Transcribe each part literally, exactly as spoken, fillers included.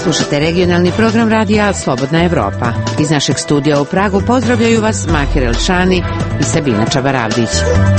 Slušate regionalni program radija Slobodna Evropa. Iz našeg studija u Pragu pozdravljaju vas Mahir Elšani i Sabina Čabaravdić.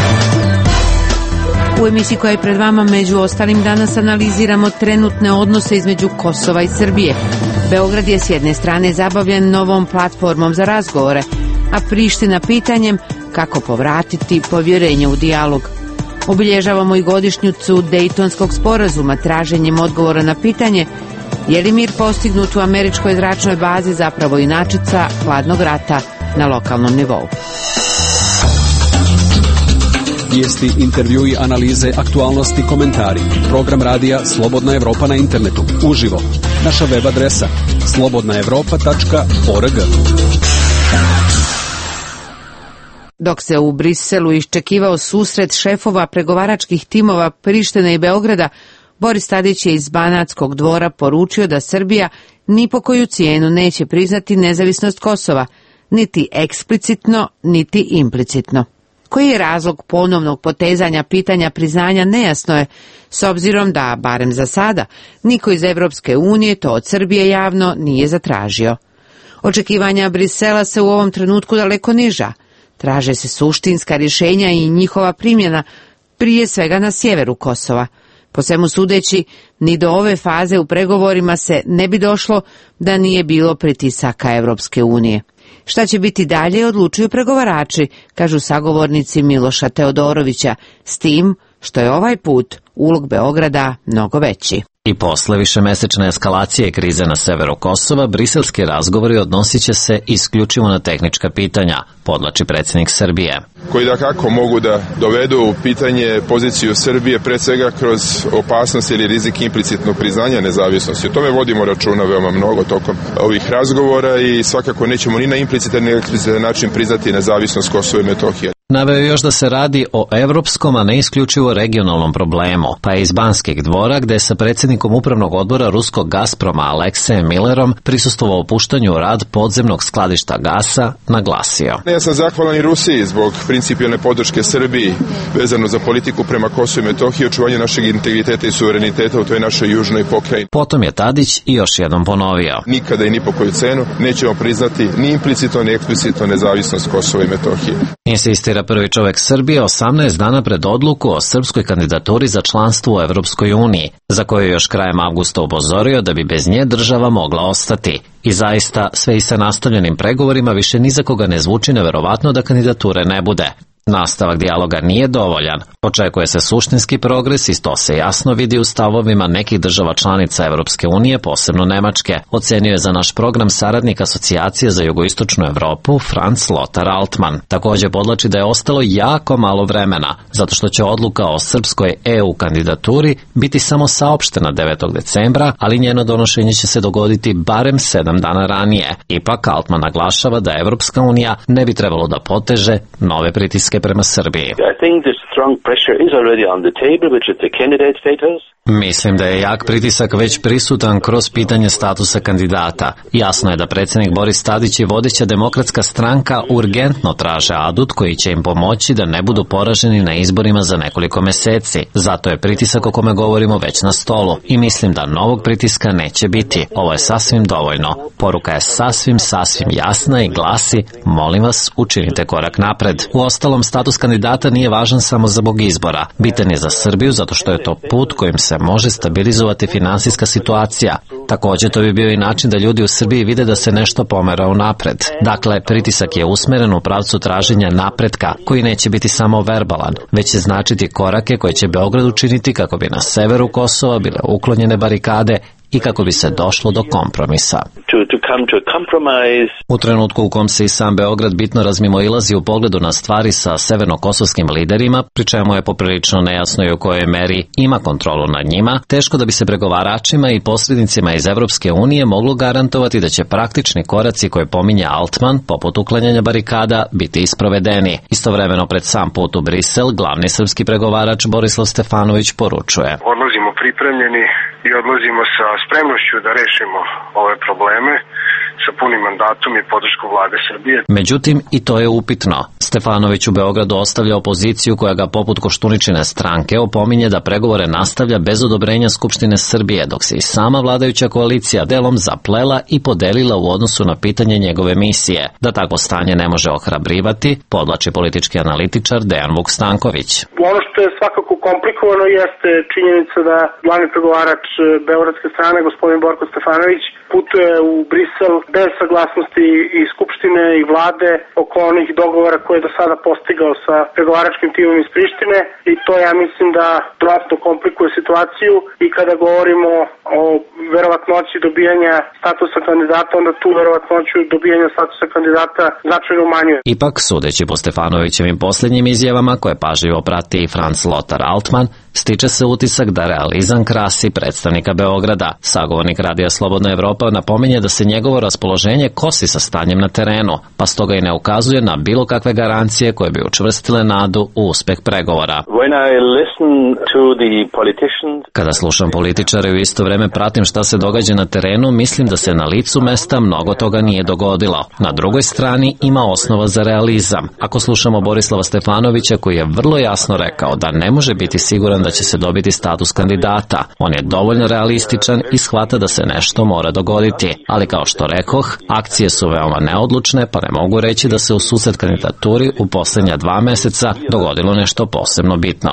U emisiji koja je pred vama među ostalim danas analiziramo trenutne odnose između Kosova i Srbije. Beograd je s jedne strane zabavljen novom platformom za razgovore, a Priština pitanjem kako povratiti povjerenje u dijalog. Obilježavamo i godišnjicu Dejtonskog sporazuma traženjem odgovora na pitanje je li mir postignut u američkoj zračnoj bazi zapravo inačica hladnog rata na lokalnom nivou. Vijesti, intervjui, analize, aktualnosti, komentari. Program radija Slobodna Evropa na internetu. Uživo. Naša web adresa slobodna evropa tačka org. Dok se u Briselu iščekivao susret šefova pregovaračkih timova Prištine i Beograda, Boris Tadić je iz Banatskog dvora poručio da Srbija ni po koju cijenu neće priznati nezavisnost Kosova, niti eksplicitno, niti implicitno. Koji je razlog ponovnog potezanja pitanja priznanja nejasno je, s obzirom da, barem za sada, niko iz Evropske unije to od Srbije javno nije zatražio. Očekivanja Brisela se u ovom trenutku daleko niža. Traže se suštinska rješenja i njihova primjena, prije svega na sjeveru Kosova. Po svemu sudeći, ni do ove faze u pregovorima se ne bi došlo da nije bilo pritisaka Evropske unije. Šta će biti dalje odlučuju pregovarači, kažu sagovornici Miloša Teodorovića, s tim što je ovaj put ulog Beograda mnogo veći. I posle višemesečne eskalacije krize na severu Kosova, briselski razgovori odnosit će se isključivo na tehnička pitanja, podlači predsjednik Srbije. Koji da kako mogu da dovedu u pitanje poziciju Srbije, pre svega kroz opasnost ili rizik implicitnog priznanja nezavisnosti. O tome vodimo računa veoma mnogo tokom ovih razgovora i svakako nećemo ni na implicitan ni eksplicitan način priznati nezavisnost Kosova i Metohije. Naveo je još da se radi o evropskom, a ne isključivo regionalnom problemu, pa je iz Banskih dvora, gde je sa predsjednikom upravnog odbora ruskog Gazproma Aleksejem Millerom prisustvovao puštanju u rad podzemnog skladišta gasa, naglasio. Ja sam zahvalan i Rusiji zbog principijelne podrške Srbiji vezano za politiku prema Kosovu i Metohiji, očuvanje našeg integriteta i suvereniteta u toj našoj južnoj pokrajini. Potom je Tadić i još jednom ponovio. Nikada i ni po koju cenu nećemo priznati ni implicitno ni eksplicitno nezavisnost Kosova i Metohije. Insistira prvi čovjek Srbije osamnaest dana pred odluku o srpskoj kandidaturi za članstvo u Evropskoj uniji, za koju je još krajem avgusta upozorio da bi bez nje država mogla ostati. I zaista, sve i sa nastavljenim pregovorima više ni za koga ne zvuči neverovatno da kandidature ne bude. Nastavak dijaloga nije dovoljan. Očekuje se suštinski progres i to se jasno vidi u stavovima nekih država članica Evropske unije, posebno Nemačke, ocenio je za naš program saradnik Asocijacije za jugoistočnu Evropu Franz Lothar Altmann. Također podlači da je ostalo jako malo vremena, zato što će odluka o srpskoj E U kandidaturi biti samo saopštena devetog decembra, ali njeno donošenje će se dogoditi barem sedam dana ranije. Ipak Altmann naglašava da Evropska unija ne bi trebalo da poteže nove pritiske prema Srbiji. Mislim da je jak pritisak već prisutan kroz pitanje statusa kandidata. Jasno je da predsjednik Boris Tadić i vodeća Demokratska stranka urgentno traže adut koji će im pomoći da ne budu poraženi na izborima za nekoliko meseci. Zato je pritisak o kome govorimo već na stolu i mislim da novog pritiska neće biti. Ovo je sasvim dovoljno. Poruka je sasvim, sasvim jasna i glasi: molim vas, učinite korak napred. Uostalom, status kandidata nije važan samo zbog izbora. Bitan je za Srbiju zato što je to put kojim se može stabilizovati finansijska situacija. Također to bi bio i način da ljudi u Srbiji vide da se nešto pomera unapred. Dakle, pritisak je usmeren u pravcu traženja napretka, koji neće biti samo verbalan, već će značiti korake koje će Beograd učiniti kako bi na severu Kosova bile uklonjene barikade i kako bi se došlo do kompromisa. U trenutku u kom se i sam Beograd bitno razmimoilazi u pogledu na stvari sa severnokosovskim liderima, pri čemu je poprilično nejasno i u kojoj meri ima kontrolu nad njima, teško da bi se pregovaračima i posrednicima iz Evropske unije moglo garantovati da će praktični koraci koje pominje Altmann, poput uklanjanja barikada, biti isprovedeni. Istovremeno pred sam put u Brisel, glavni srpski pregovarač Borislav Stefanović poručuje. Odlazimo pripremljeni i odlazimo sa spremnošću da rešimo ove probleme. sa punim mandatom i podršku vlade Srbije. Međutim, i to je upitno. Stefanović u Beogradu ostavlja opoziciju koja ga poput Koštuničine stranke opominje da pregovore nastavlja bez odobrenja Skupštine Srbije, dok se i sama vladajuća koalicija delom zaplela i podelila u odnosu na pitanje njegove misije. Da takvo stanje ne može ohrabrivati, podvlači politički analitičar Dejan Vuk Stanković. Ono što je svakako komplikovano jeste činjenica da glavni pregovarač beogradske strane, gospodin Borko Stefanović, putuje u Brisel bez saglasnosti i Skupštine i vlade oko onih dogovora koje je do sada postigao sa pregovaračkim timom iz Prištine i to ja mislim da dodatno komplikuje situaciju i kada govorimo o verovatnoći dobijanja statusa kandidata, onda tu verovatnoću dobijanja statusa kandidata značajno umanjuje. Ipak, sudeći po Stefanovićevim posljednjim izjavama koje pažljivo prati i Franz Lothar Altman, stiče se utisak da realizam krasi predstavnika Beograda. Sagovornik Radija Slobodna Evropa napominje da se njegovo raspoloženje kosi sa stanjem na terenu, pa stoga i ne ukazuje na bilo kakve garancije koje bi učvrstile nadu u uspeh pregovora. Kada slušam političare i u isto vreme pratim šta se događa na terenu, mislim da se na licu mesta mnogo toga nije dogodilo. Na drugoj strani ima osnova za realizam. Ako slušamo Borislava Stefanovića koji je vrlo jasno rekao da ne može biti siguran da će se dobiti status kandidata, on je dovoljno realističan i shvata da se nešto mora dogoditi. Ali kao što rekoh, akcije su veoma neodlučne, pa ne mogu reći da se u susret kandidaturi u posljednja dva meseca dogodilo nešto posebno bitno.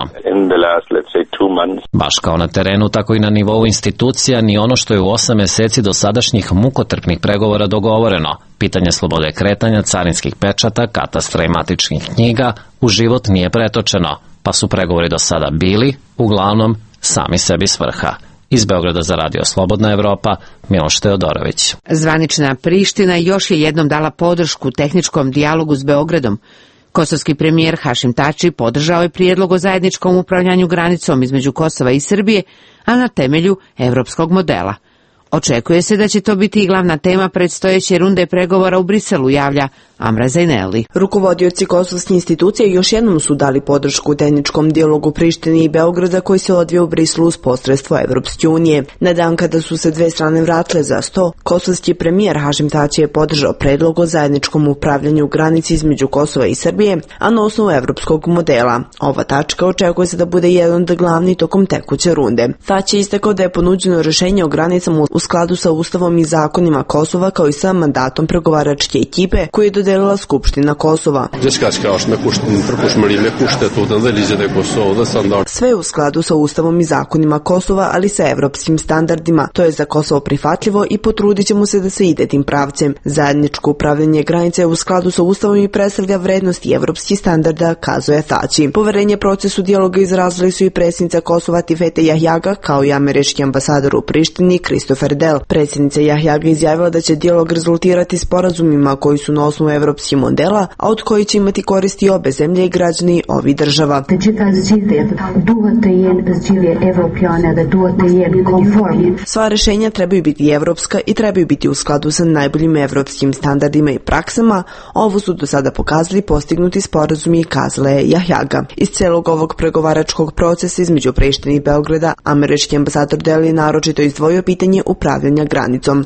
Baš kao na terenu, tako i na nivou institucija, ni ono što je u osam meseci do sadašnjih mukotrpnih pregovora dogovoreno, pitanje slobode kretanja, carinskih pečata, katastra i matičnih knjiga, u život nije pretočeno, pa su pregovori do sada bili, uglavnom, sami sebi svrha. Iz Beograda za Radio Slobodna Evropa, Miloš Teodorović. Zvanična Priština još je jednom dala podršku tehničkom dijalogu s Beogradom. Kosovski premijer Hašim Tači podržao je prijedlog o zajedničkom upravljanju granicom između Kosova i Srbije, a na temelju evropskog modela. Očekuje se da će to biti i glavna tema predstojeće runde pregovora u Briselu, javlja Amra Zaineli. Rukovodioci kosovskih institucija još jednom su dali podršku tehničkom dijalogu Prištine i Beograda koji se odvija u Briselu uz posredstvo Evropske unije. Na dan kada su se dve strane vratile za sto, kosovski premijer Hašim Tači je podržao predlog o zajedničkom upravljanju granici između Kosova i Srbije, a na osnovu evropskog modela. Ova tačka očekuje se da bude jedan od glavni tokom tekuće runde. Tači je istakao da je ponuđeno rješenje o granicama u skladu sa Ustavom i zakonima Kosova kao i sa mandatom pregovaračke ekipe koju je dodelila Skupština Kosova. Sve je u skladu sa Ustavom i zakonima Kosova, ali sa evropskim standardima. To je za Kosovo prihvatljivo i potrudit ćemo se da se ide tim pravcem. Zajedničko upravljanje granice je u skladu sa Ustavom i predstavlja vrednosti evropskih standarda, kazuje Tači. Poverenje procesu dijaloga izrazili su i predsjednica Kosova Tifete Jahjaga kao i američki ambasador u Prištini Christopher Del. Predsjednica Jahjaga izjavila da će dijalog rezultirati sporazumima koji su na osnovu evropskih modela, a od koji će imati koristi obe zemlje i građani ovih država. Sva rješenja trebaju biti evropska i trebaju biti u skladu sa najboljim evropskim standardima i praksama. Ovo su do sada pokazali postignuti sporazumi, kazala je Jahjaga. Iz celog ovog pregovaračkog procesa između Prištine i Beograda, američki ambasador Del je naročito izdvojio pitanje upravljanja granicom.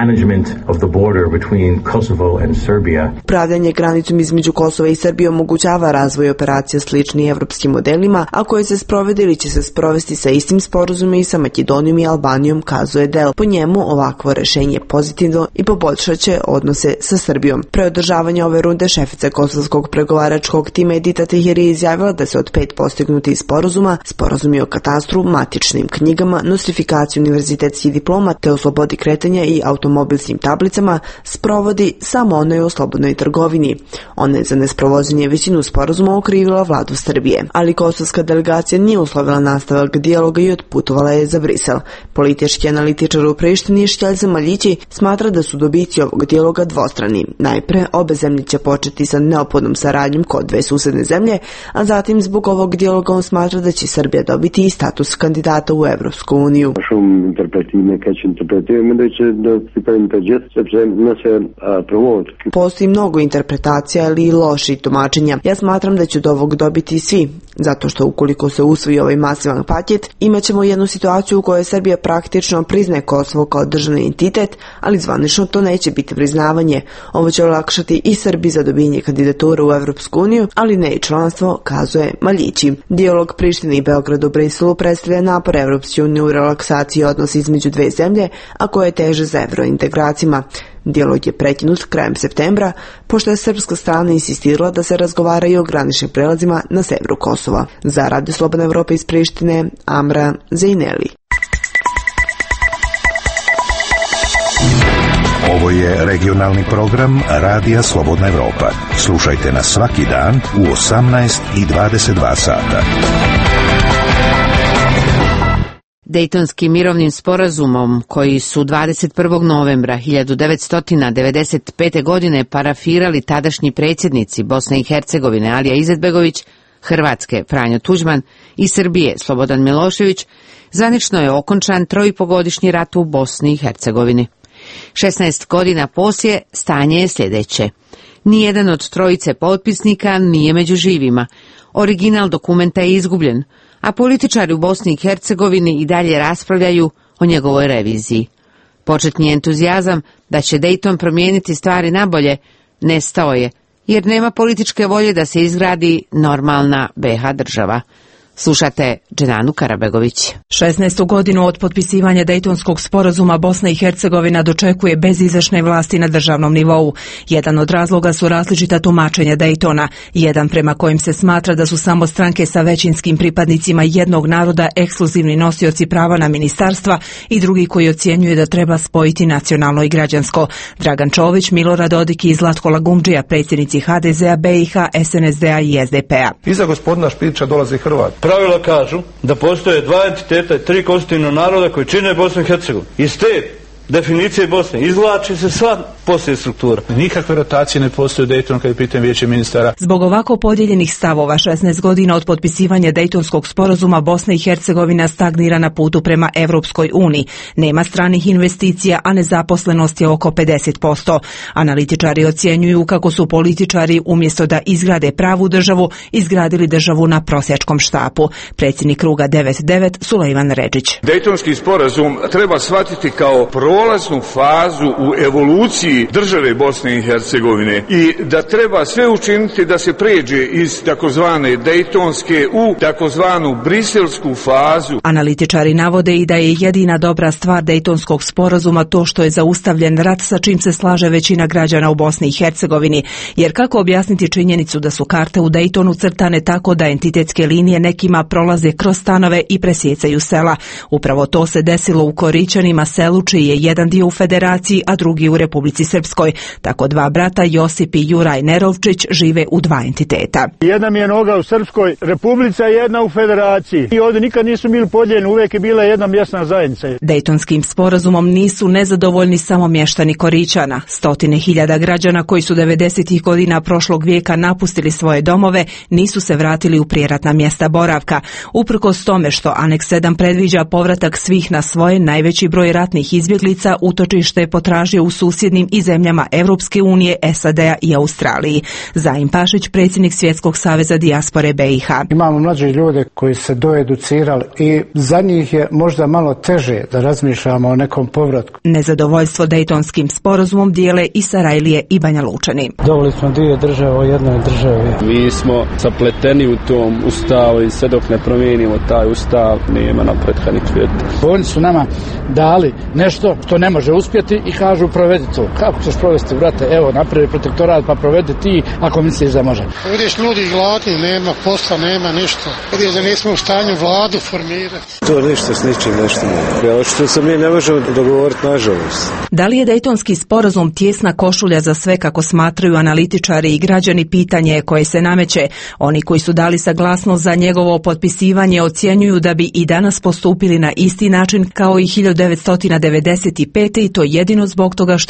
Upravljanje granicom između Kosova i Srbije omogućava razvoj operacija sličnih evropskim modelima, a koje se sprovede ili će se sprovesti sa istim sporazumima i sa Makedonijom i Albanijom, kazuje Del. Po njemu ovakvo rešenje je pozitivno i poboljšat će odnose sa Srbijom. Pre održavanja ove runde šefica kosovskog pregovaračkog tima Edita Tahiri izjavila da se od pet postignutih sporazuma, sporazumi o katastru, matičnim knjigama, nostrifikaciju univerzitetskih diploma te o slobodi kretanja i automobilskim tablicama sprovodi samo onoj o slobodnoj trgovini. Ona je za nesprovođenje većinu sporazuma okrivila vladu Srbije. Ali kosovska delegacija nije uslovila nastavak dijaloga i otputovala je za Brisel. Politički analitičar u Prištini Šćelj Maljići smatra da su dobici ovog dijaloga dvostrani. Najpre, obe zemlje će početi sa neophodnom saradnjom kod dve susedne zemlje, a zatim zbog ovog dijaloga on smatra da će Srbija dobiti i status kandidata u Evropsku uniju. interpretujemo da će da pripadnika djeca na se provoditi. Postoji mnogo interpretacija ili loši tumačenja. Ja smatram da će od ovog dobiti svi, zato što ukoliko se usvoji ovaj masivan paket, imat ćemo jednu situaciju u kojoj Srbija praktično priznaje Kosovo kao državni entitet, ali zvanično to neće biti priznavanje. Ovo će olakšati i Srbiji za dobijanje kandidatura u Evropsku uniju, ali ne i članstvo, kazuje Maljići. Dijalog Prištine i Beograda u Briselu predstavlja napor Evropske unije u relaksaciji odnosa između dve zemlje, a koje teže za evrointegracijama. Dijalog je prekinut krajem septembra, pošto je srpska strana insistirala da se razgovaraju o graničnim prelazima na severu Kosova. Za Radio Slobodna Evropa iz Prištine, Amra Zejneli. Ovo je regionalni program Radija Slobodna Evropa. Slušajte nas svaki dan u osamnaest i dvadeset dva sata. Dejtonskim mirovnim sporazumom koji su dvadeset prvog novembra hiljadu devetsto devedeset pete. godine parafirali tadašnji predsjednici Bosne i Hercegovine Alija Izetbegović, Hrvatske Franjo Tuđman i Srbije Slobodan Milošević, zvanično je okončan trojipogodišnji rat u Bosni i Hercegovini. šesnaest godina poslije stanje je sljedeće. Nijedan od trojice potpisnika nije među živima. Original dokumenta je izgubljen, a političari u Bosni i Hercegovini i dalje raspravljaju o njegovoj reviziji. Početni entuzijazam da će Dejton promijeniti stvari nabolje nestao je, jer nema političke volje da se izgradi normalna be ha država. Slušate Dženanu Karabegović. šesnaestu godinu od potpisivanja Dejtonskog sporazuma Bosna i Hercegovina dočekuje bez izvršne vlasti na državnom nivou. Jedan od razloga su različita tumačenja Dejtona, jedan prema kojim se smatra da su samo stranke sa većinskim pripadnicima jednog naroda ekskluzivni nosioci prava na ministarstva i drugi koji ocjenjuje da treba spojiti nacionalno i građansko. Dragan Čović, Milorad Dodik i Zlatko Lagumdžija, predsjednici ha de zea, be i ha, es en es de a i es de pe a. Iza gospodina Špića dolazi Hrvat. Pravila kažu da postoje dva entiteta i tri konstitutivna naroda koji čine Bosnu i Hercegovinu. Iz te definicije Bosne izvlači se sva poslije struktura. Nikakve rotacije ne postoje u Dejtonu kad je pitanje vijeće ministara. Zbog ovako podijeljenih stavova, šesnaest godina od potpisivanja Dejtonskog sporazuma Bosna i Hercegovina stagnira na putu prema Evropskoj uniji. Nema stranih investicija, a nezaposlenost je oko pedeset posto. Analitičari ocjenjuju kako su političari umjesto da izgrade pravu državu, izgradili državu na prosjačkom štapu. Predsjednik kruga devedeset devet Sulejman Redžić. Dejtonski sporazum treba shvatiti kao prolaznu fazu u evoluciji države Bosne i Hercegovine i da treba sve učiniti da se pređe iz takozvane Dejtonske u takozvanu briselsku fazu. Analitičari navode i da je jedina dobra stvar Dejtonskog sporazuma to što je zaustavljen rat, sa čim se slaže većina građana u Bosni i Hercegovini, jer kako objasniti činjenicu da su karte u Dejtonu crtane tako da entitetske linije nekima prolaze kroz stanove i presjecaju sela. Upravo to se desilo u Korićanima, selu čiji je jedan dio u Federaciji, a drugi u Republici Srpskoj. Tako dva brata, Josip i Juraj Nerovčić, žive u dva entiteta. Jedna mi je noga u Srpskoj Republici, jedna u Federaciji. I ovdje nikad nisu bili podijeljeni, uvijek je bila jedna mjesna zajednica. Dejtonskim sporazumom nisu nezadovoljni samo mještani Korićana. Stotine hiljada građana koji su devedesetih godina prošlog vijeka napustili svoje domove nisu se vratili u prijeratna mjesta boravka. Uprkos tome što Aneks sedam predviđa povratak svih na svoje, najveći broj ratnih izbjeglica utočište je potražio u susjednim i zemljama Evropske unije, es a de a i Australiji. Zaim Pašić, predsjednik Svjetskog saveza dijaspore be i ha. Imamo mlađe ljude koji se doeducirali i za njih je možda malo teže da razmišljamo o nekom povratku. Nezadovoljstvo Dejtonskim sporazumom dijele i Sarajlije i Banja Lučani. Dobili smo dvije države u jednoj državi. Mi smo zapleteni u tom ustavu i sve dok ne promijenimo taj ustav nema napretka ni kvijeta. Oni su nama dali nešto što ne može uspjeti i kažu provedi to. Kako ćeš provesti, brate? Evo, napravi protektorat pa provedi ti ako misliš da može. Vidiš, ljudi gladni, nema posla, nema ništa. Vidiš da nismo u stanju vladu formirati. To ništa s ničim nešto mogu. Ja, što se mi ne možemo dogovoriti, nažalost. Da li je Dejtonski sporazum tijesna košulja za sve, kako smatraju analitičari i građani, pitanje je koje se nameće. Oni koji su dali saglasnost za njegovo potpisivanje ocjenjuju da bi i danas postupili na isti način kao i hiljadu devetsto devedeset pete. i to jedino zbog toga što je njime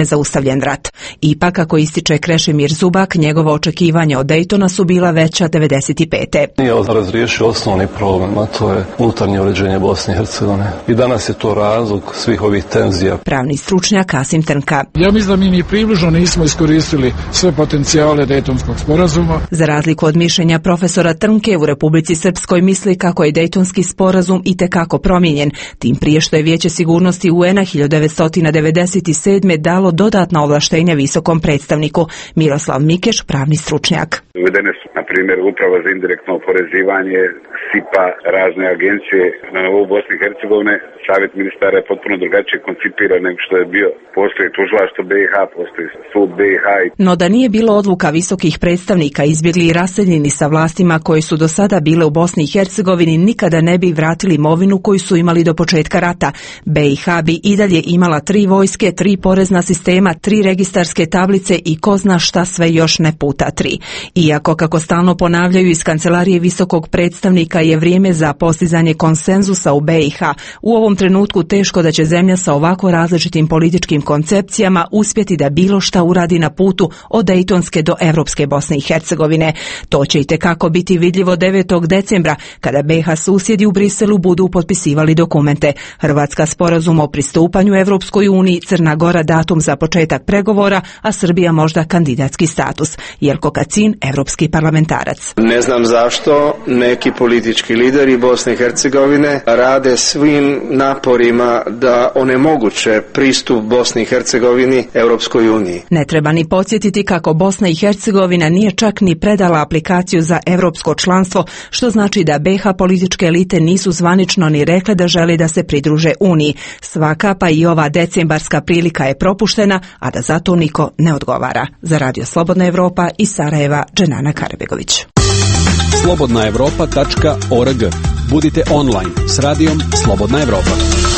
nezaustavljen rat. Ipak, ako ističe Krešimir Zubak, njegova očekivanja od Daytona su bila veća devedeset pete. Nije razriješio osnovni problem, a to je unutarnje uređenje Bosne i Hercegovine. I danas je to razlog svih ovih tenzija. Pravni stručnjak Kasim Trnka. Ja mislim da mi ni približno nismo iskoristili sve potencijale Daytonskog sporazuma. Za razliku od mišljenja profesora Trnke, u Republici Srpskoj misli kako je Daytonski sporazum itekako promijenjen, tim prije što je Vijeće sigurnosti U N-a hiljadu devetsto devedeset sedme dalo dodatna ovlaštenja visokom predstavniku. Miroslav Mikeš, pravni stručnjak. Uvedene su, na primjer, uprava za indirektno oporezivanje, SIPA, razne agencije na nivou Bosne i Hercegovine. Savjet ministara je potpuno drugačije koncipiran nego što je bio. Postoji tužilaštvo B i H, postoji sud B i H. No da nije bilo odluka visokih predstavnika, izbjegli i raseljeni sa vlastima koje su do sada bile u Bosni i Hercegovini, nikada ne bi vratili imovinu koju su imali do početka rata. B i H bi i dalje imala tri vojske, tri porezna sistema, tri registarske tablice i ko zna šta sve još ne puta tri. Iako, kako stalno ponavljaju iz kancelarije visokog predstavnika, je vrijeme za postizanje konsenzusa u B i H, u ovom trenutku teško da će zemlja sa ovako različitim političkim koncepcijama uspjeti da bilo šta uradi na putu od Dejtonske do Evropske Bosne i Hercegovine. To će itekako biti vidljivo devetog decembra, kada B i H susjedi u Briselu budu potpisivali dokumente. Hrvatska sporazum o pristupanju Evropskoj uniji, Crna Gora datum za početak pregovora, a Srbija možda kandidatski status. Jelko Kacin, evropski parlamentarac. Ne znam zašto neki politički lideri Bosne i Hercegovine rade svim naporima da onemoguće pristup Bosni i Hercegovini Europskoj uniji. Ne treba ni podsjetiti kako Bosna i Hercegovina nije čak ni predala aplikaciju za europsko članstvo, što znači da B i H političke elite nisu zvanično ni rekle da žele da se pridruže Uniji. Svaka pa i ova decembarska prilika je propuštena, a da zato niko ne odgovara. Za Radio Slobodna Evropa iz Sarajeva, Dženana Karabegović. slobodna evropa tačka org. Budite online s radijom Slobodna Evropa.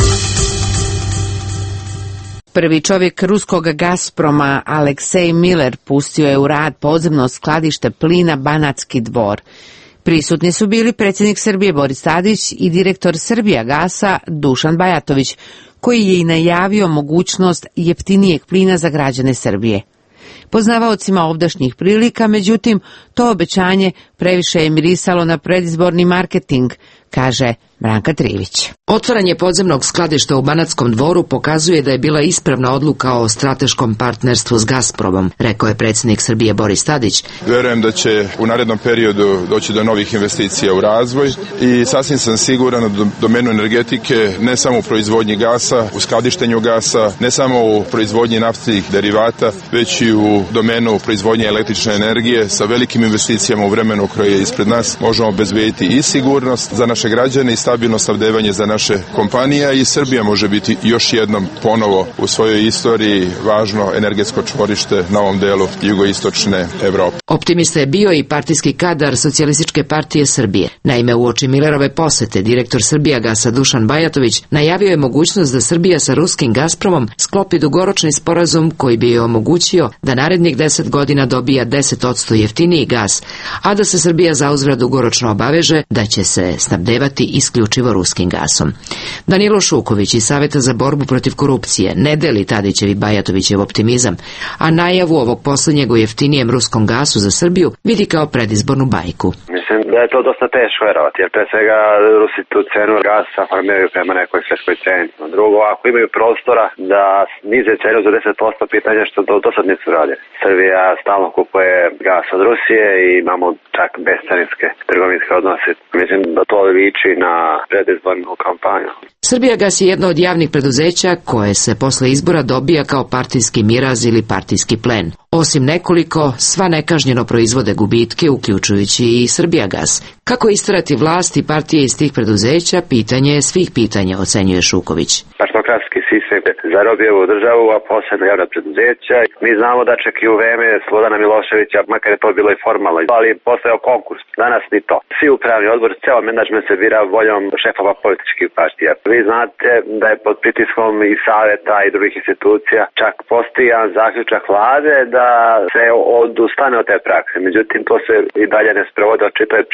Prvi čovjek ruskog Gazproma, Aleksej Miller, pustio je u rad podzemno skladište plina Banatski Dvor. Prisutni su bili predsjednik Srbije Boris Tadić i direktor Srbijagasa Dušan Bajatović, koji je i najavio mogućnost jeftinijeg plina za građane Srbije. Poznavaocima ovdašnjih prilika, međutim, to obećanje previše je mirisalo na predizborni marketing, kaže Branka Trivić. Otvaranje podzemnog skladišta u Banatskom Dvoru pokazuje da je bila ispravna odluka o strateškom partnerstvu s Gazpromom, rekao je predsjednik Srbije Boris Tadić. Verujem da će u narednom periodu doći do novih investicija u razvoj i sasvim sam siguran u domenu energetike, ne samo u proizvodnji gasa, u skladištenju gasa, ne samo u proizvodnji naftnih derivata, već i u domenu proizvodnje električne energije. Sa velikim investicijama u vremenu koje je ispred nas možemo obezbediti i sigurnost za naše građane i stabilno snabdevanje za naše kompanije, i Srbija može biti još jednom ponovo u svojoj istoriji važno energetsko čvorište na ovom delu jugoistočne Evrope. Optimista je bio i partijski kadar Socijalističke partije Srbije. Naime, uoči Millerove posete, direktor Srbijagasa Dušan Bajatović najavio je mogućnost da Srbija sa ruskim Gazpromom sklopi dugoročni sporazum koji bi joj omogućio da narednih deset godina dobija deset posto jeftiniji gas, a da se Srbija zauzvrat dugoročno obaveže da će se snabdevati isključivo ruskim gasom. Danilo Šuković iz Saveta za borbu protiv korupcije ne deli Tadićev i Bajatovićev optimizam, a najavu ovog posljednjeg o jeftinijem ruskom gasu za Srbiju vidi kao predizbornu bajku. Mislim da je to dosta teško verovati, jer pre svega Rusi tu cenu gasa formiraju prema nekoj svjetskoj ceni. Drugo, ako imaju prostora da snize cenu za deset posto, pitanje što do, do sad nisu radili. Srbija stalno kupuje gas od Rusije i imamo čak bescarinske trgovinske odnose. Mislim da to liči na predizbornu kampanju. Srbijagas je jedno od javnih preduzeća koje se posle izbora dobija kao partijski miraz ili partijski plen. Osim nekoliko, sva nekažnjeno proizvode gubitke, uključujući i Srbijagas. Kako isterati vlast i partije iz tih preduzeća, pitanje je svih pitanja, ocenjuje Šuković. Partokratski sistem zarobio u državu, a posebno javna preduzeća. Mi znamo da čak i u vreme Slobodana Miloševića, makar je to bilo i formalno, ali je postojao konkurs. Danas ni to. Svi upravni odbor, ceo menadžment se bira voljom šefova političkih partija. Vi znate da je pod pritiskom i saveta i drugih institucija čak postojan zaključak vlade da se odustane od te prakse. Međutim, to se i dalje ne sprovode, očito je pritisak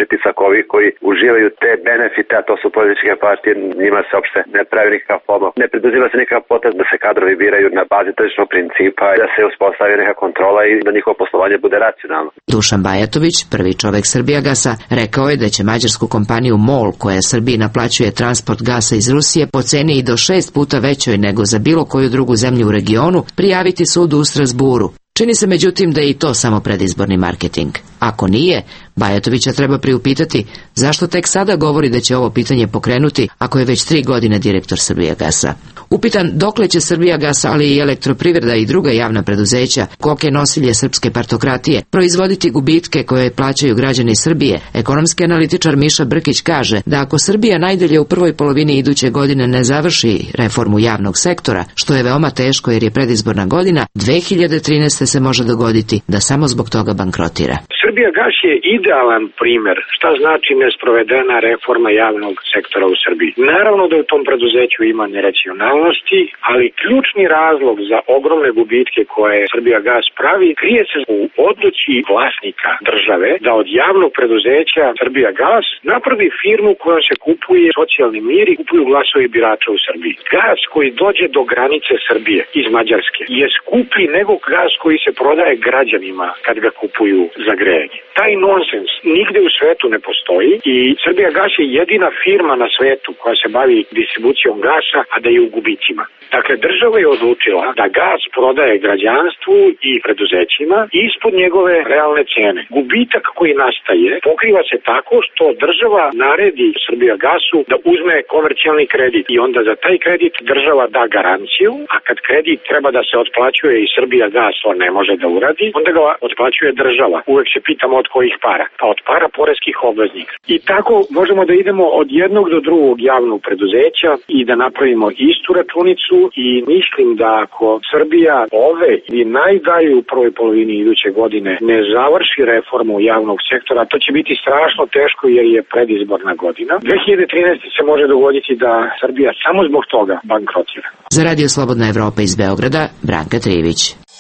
ovi koji uživaju te benefite, a to su političke partije, njima se uopšte ne pravi nikakav pomak. Ne preduzima se nikakav potez da se kadrovi biraju na bazi tržišnog principa, da se uspostavi neka kontrola i da njihovo poslovanje bude racionalno. Dušan Bajatović, prvi čovek Srbijagasa, rekao je da će mađarsku kompaniju MOL, koja Srbiji naplaćuje transport gasa iz Rusije po ceni i do šest puta većoj nego za bilo koju drugu zemlju u regionu, prijaviti sudu u Strasburu. Čini se međutim da je i to samo predizborni marketing. Ako nije, Bajatovića treba priupitati zašto tek sada govori da će ovo pitanje pokrenuti ako je već tri godine direktor Srbijagasa. Upitan dokle će Srbijagas, ali i Elektroprivreda i druga javna preduzeća, koke nosilje srpske partokratije, proizvoditi gubitke koje plaćaju građani Srbije, ekonomski analitičar Miša Brkić kaže da ako Srbija najdalje u prvoj polovini iduće godine ne završi reformu javnog sektora, što je veoma teško jer je predizborna godina, dve hiljade trinaeste. se može dogoditi da samo zbog toga bankrotira. Srbijagas je idealan primer šta znači nesprovedena reforma javnog sektora u Srbiji. Naravno da u tom preduzeću ima neracionalnosti, ali ključni razlog za ogromne gubitke koje Srbijagas pravi krije se u odluci vlasnika države da od javnog preduzeća Srbijagas napravi firmu kojom se kupuje socijalni mir i kupuju glasovi birača u Srbiji. Gas koji dođe do granice Srbije iz Mađarske je skuplji nego gas koji se prodaje građanima kad ga kupuju za grejanje. Taj nonsens nigde u svetu ne postoji i Srbijagas je jedina firma na svetu koja se bavi distribucijom gasa, a da je u gubicima. Dakle, država je odlučila da gas prodaje građanstvu i preduzećima ispod njegove realne cene. Gubitak koji nastaje pokriva se tako što država naredi Srbijagasu da uzme komercijalni kredit i onda za taj kredit država da garanciju, a kad kredit treba da se otplaćuje i Srbijagas on ne može da uradi, onda ga otplaćuje država. Uvek se pitamo od kojih para? Pa od para poreskih obveznika. I tako možemo da idemo od jednog do drugog javnog preduzeća i da napravimo istu računicu i mislim da ako Srbija ove i najdalje u prvoj polovini iduće godine ne završi reformu javnog sektora, to će biti strašno teško jer je predizborna godina. dve hiljade trinaeste. se može dogoditi da Srbija samo zbog toga bankrotira. Za Radio Slobodna Evropa iz Beograda, Branka Trivić.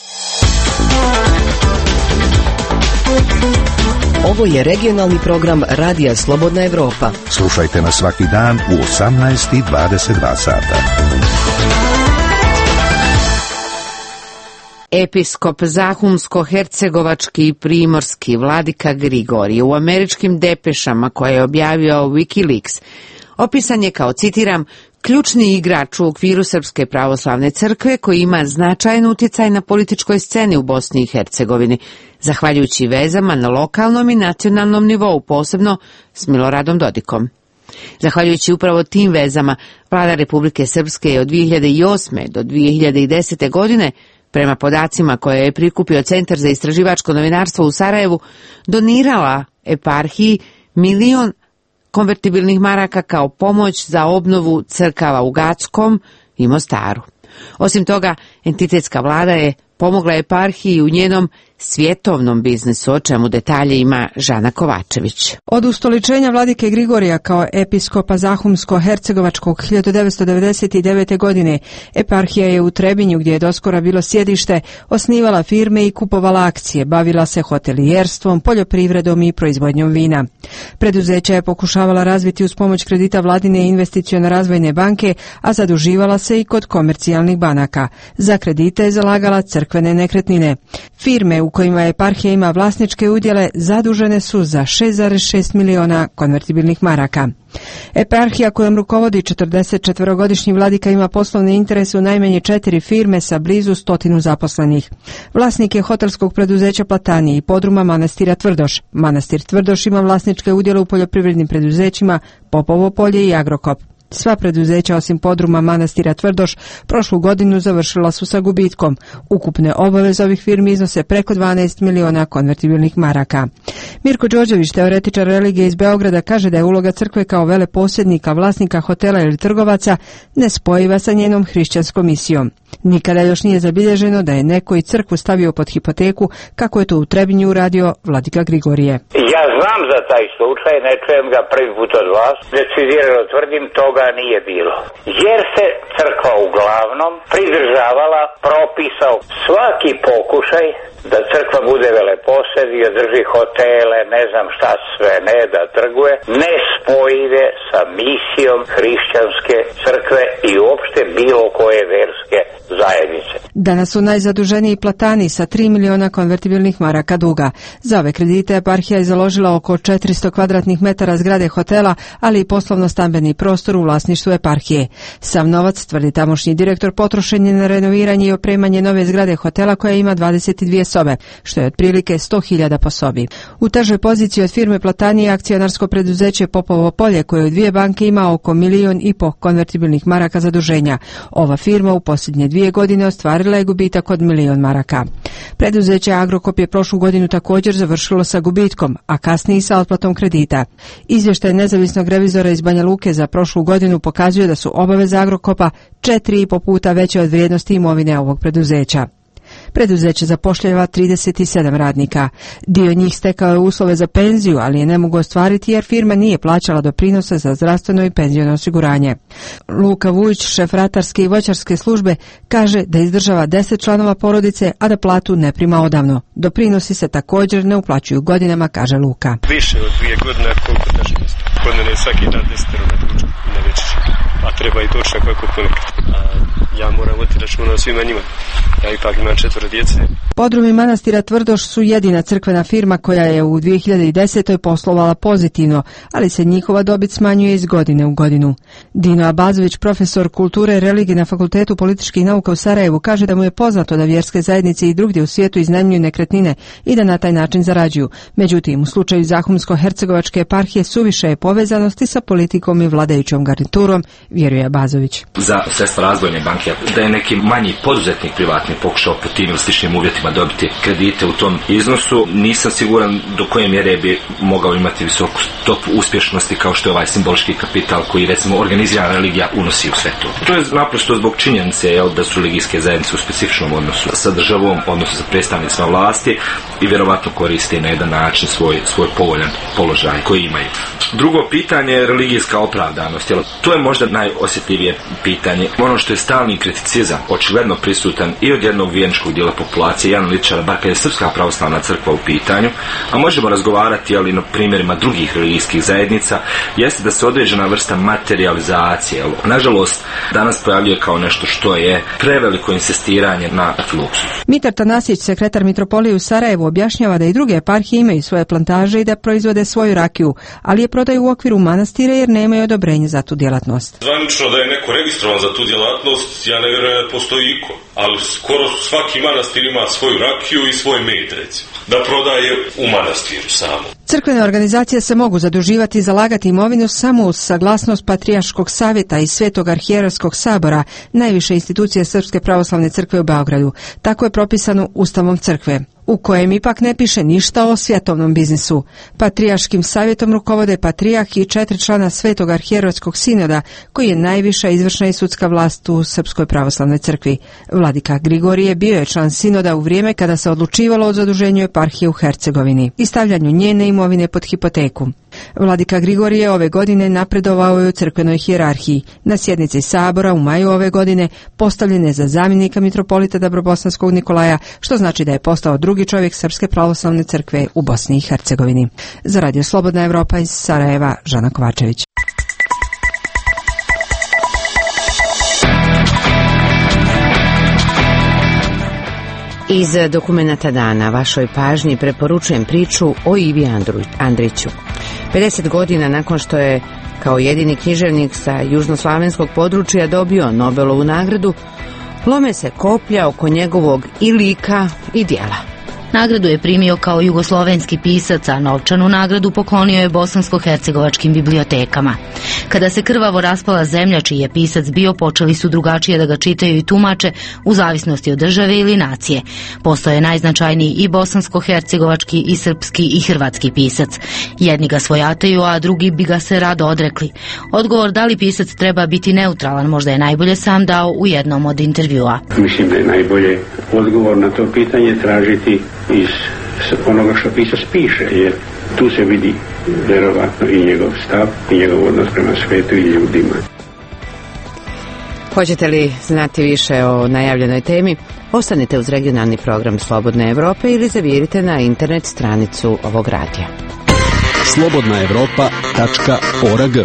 Ovo je regionalni program Radija Slobodna Evropa. Slušajte nas svaki dan u osamnaest i dvadeset dva sata. Episkop Zahumsko-hercegovački i primorski vladika Grigorije u američkim depešama koje je objavio Wikileaks opisan je kao, citiram, ključni igrač u okviru Srpske pravoslavne crkve koji ima značajan utjecaj na političkoj sceni u Bosni i Hercegovini, zahvaljujući vezama na lokalnom i nacionalnom nivou, posebno s Miloradom Dodikom. Zahvaljujući upravo tim vezama, vlada Republike Srpske je od dvije hiljade osme. do dvije hiljade desete. godine, prema podacima koje je prikupio Centar za istraživačko novinarstvo u Sarajevu, donirala eparhiji milion konvertibilnih maraka kao pomoć za obnovu crkava u Gackom i Mostaru. Osim toga, entitetska vlada je pomogla eparhiji u njenom svjetovnom biznisu, o čemu detalje ima Žana Kovačević. Od ustoličenja vladike Grigorija kao episkopa Zahumsko-hercegovačkog hiljadu devetsto devedeset devete. godine, eparhija je u Trebinju, gdje je doskora bilo sjedište, osnivala firme i kupovala akcije, bavila se hotelijerstvom, poljoprivredom i proizvodnjom vina. Preduzeća je pokušavala razviti uz pomoć kredita vladine investiciono-razvojne banke, a zaduživala se i kod komercijalnih banaka. Za kredite je zalagala crkvene nekretnine. Firme u kojima eparhija ima vlasničke udjele zadužene su za šest zarez šest miliona konvertibilnih maraka. Eparhija kojom rukovodi četrdesetčetvorogodišnji vladika ima poslovne interese u najmanje četiri firme sa blizu stotinu zaposlenih. Vlasnik je hotelskog preduzeća Platani i podruma manastira Tvrdoš. Manastir Tvrdoš ima vlasničke udjele u poljoprivrednim preduzećima Popovo polje i Agrokop. Sva preduzeća osim podruma manastira Tvrdoš prošlu godinu završila su sa gubitkom. Ukupne obaveze ovih firmi iznose preko dvanaest miliona konvertibilnih maraka. Mirko Đorđević, teoretičar religije iz Beograda, kaže da je uloga crkve kao veleposjednika, vlasnika hotela ili trgovaca nespojiva sa njenom hrišćanskom misijom. Nikada još nije zabilježeno da je neko i crkvu stavio pod hipoteku, kako je to u Trebinju uradio Vladika Grigorije. Ja znam za taj slučaj, ne čujem ga prvi put od vas, decidirano tvrdim, toga nije bilo. Jer se crkva uglavnom pridržavala propisa. Svaki pokušaj da crkva bude veleposed i održi hotele, ne znam šta sve ne, da trguje, nespojive sa misijom hrišćanske crkve i uopšte bilo koje verske zajednice. Danas su najzaduženiji platani sa tri miliona konvertibilnih maraka duga. Za ove kredite eparhija je založila oko četiristo kvadratnih metara zgrade hotela, ali i poslovno-stambeni prostor u vlasništvu eparhije. Sav novac, tvrdi tamošnji direktor, potrošen je na renoviranje i opremanje nove zgrade hotela koja ima dvadeset dvije sobe, što je otprilike sto hiljada po sobi. U težoj poziciji od firme Platani je akcionarsko preduzeće Popovo polje, koje u dvije banke ima oko milion i po konvertibilnih maraka zaduženja. Ova firma u posljednje dvije godine ostvarila je gubitak od milion maraka. Preduzeće Agrokop je prošlu godinu također završilo sa gubitkom, a kasnije sa otplatom kredita. Izvještaj nezavisnog revizora iz Banja Luke za prošlu godinu pokazuje da su obaveze Agrokopa četiri i po puta veće od vrijednosti imovine ovog preduzeća. Preduzeće zapošljava trideset sedam radnika. Dio njih stekao je uslove za penziju, ali je ne mogu ostvariti jer firma nije plaćala doprinose za zdravstveno i penziono osiguranje. Luka Vujić, šef ratarske i voćarske službe, kaže da izdržava deset članova porodice, a da platu ne prima odavno. Doprinosi se također ne uplaćuju godinama, kaže Luka. Više od dvije godine, koliko tačno mjesto. Kod mene je svaki dan desetero na ručak, na večer. A treba i dočak kako ponekad. A ja moram voditi računa o svima njima. Ja ipak imam četvoro djece. Podrumi manastira Tvrdoš su jedina crkvena firma koja je u dvije hiljade desetoj poslovala pozitivno, ali se njihova dobit smanjuje iz godine u godinu. Dino Abazović, profesor kulture i religije na Fakultetu političkih nauka u Sarajevu, kaže da mu je poznato da vjerske zajednice i drugdje u svijetu iznajmljuju nekretnine i da na taj način zarađuju. Međutim, u slučaju Zahumsko-hercegovačke eparhije suviše je povezanosti sa politikom i vladajućom garniturom, vjeruje Abazović. Za sredstva razvojne banke, da je neki manji poduzetnik privatni pokušao po tim ili sličnim uvjetima dobiti kredite u tom iznosu, nisam siguran do koje mjere bi mogao imati visoku stopu uspješnosti kao što je ovaj simbolički kapital koji recimo organizirana religija unosi u sve to. To je naprosto zbog činjenice jel, da su religijske zajednice u specifičnom odnosu sa državom, odnosu sa predstavnicima vlasti i vjerovatno koriste na jedan način svoj, svoj povoljan položaj koji imaju. Drugo pitanje je religijska opravdanost. Jel, to je možda najosjetljivije pitanje. Ono što je stalni kriticizam, očigledno prisutan i od jednog vjerničkog dijela populacije i analitičara, bar kad je Srpska pravoslavna crkva u pitanju, a možemo razgovarati ali na primjerima drugih religijskih zajednica, jeste da se određena vrsta materijalizacije, jel, nažalost, danas pojavljuje kao nešto što je preveliko insistiranje na fluksu. Mitar Tanasić, sekretar mitropolije u Sarajevu, objašnjava da i druge eparhije imaju svoje plantaže i da proizvode svoju rakiju, ali je prodaju u okviru manastira jer nemaju odobrenje za tu djelatnost. Zvanično da je neko registrovan za tu djelatnost, ja ne vjerujem da postoji iko, ali skoro svaki manastir ima svoju rakiju i svoj med, recimo, da prodaje u manastiru samo. Crkvene organizacije se mogu zaduživati i zalagati imovinu samo uz saglasnost Patrijarškog savjeta i Svetog arhijerarskog sabora, najviše institucije Srpske pravoslavne crkve u Beogradu. Tako je propisano Ustavom crkve, u kojem ipak ne piše ništa o svjetovnom biznisu. Patrijarškim savjetom rukovode patrijarh i četiri člana Svetog arhijerarskog sinoda, koji je najviša izvršna i sudska vlast u Srpskoj pravoslavnoj crkvi. Vladika Grigorije bio je član sinoda u vrijeme kada se odlučivalo o zaduženju eparhije u Hercegovini i stavljanju njene imovine pod hipoteku. Vladika Grigorije ove godine napredovao je u crkvenoj hijerarhiji. Na sjednici sabora u maju ove godine postavljen je za zamjenika mitropolita Dabrobosanskog Nikolaja, što znači da je postao drugi čovjek Srpske pravoslavne crkve u Bosni i Hercegovini. Za Radio Slobodna Evropa iz Sarajeva, Žana Kovačević. Iz dokumenata dana vašoj pažnji preporučujem priču o Ivi Andriću. pedeset godina nakon što je kao jedini književnik sa južnoslavenskog područja dobio Nobelovu nagradu, lome se koplja oko njegovog i lika i djela. Nagradu je primio kao jugoslovenski pisac, a novčanu nagradu poklonio je bosansko-hercegovačkim bibliotekama. Kada se krvavo raspala zemlja čiji je pisac bio, počeli su drugačije da ga čitaju i tumače u zavisnosti od države ili nacije. Postoje najznačajniji i bosansko-hercegovački i srpski i hrvatski pisac. Jedni ga svojataju, a drugi bi ga se rado odrekli. Odgovor da li pisac treba biti neutralan možda je najbolje sam dao u jednom od intervjua. Mislim da je najbolje odgovor na to pitanje tražiti iz onoga što pisac piše, jer tu se vidi vjerovatno i njegov stav i njegov odnos prema svetu i ljudima. Hoćete li znati više o najavljenoj temi? Ostanite uz regionalni program Slobodne Evrope ili zavirite na internet stranicu ovog radija. slobodna evropa tačka org.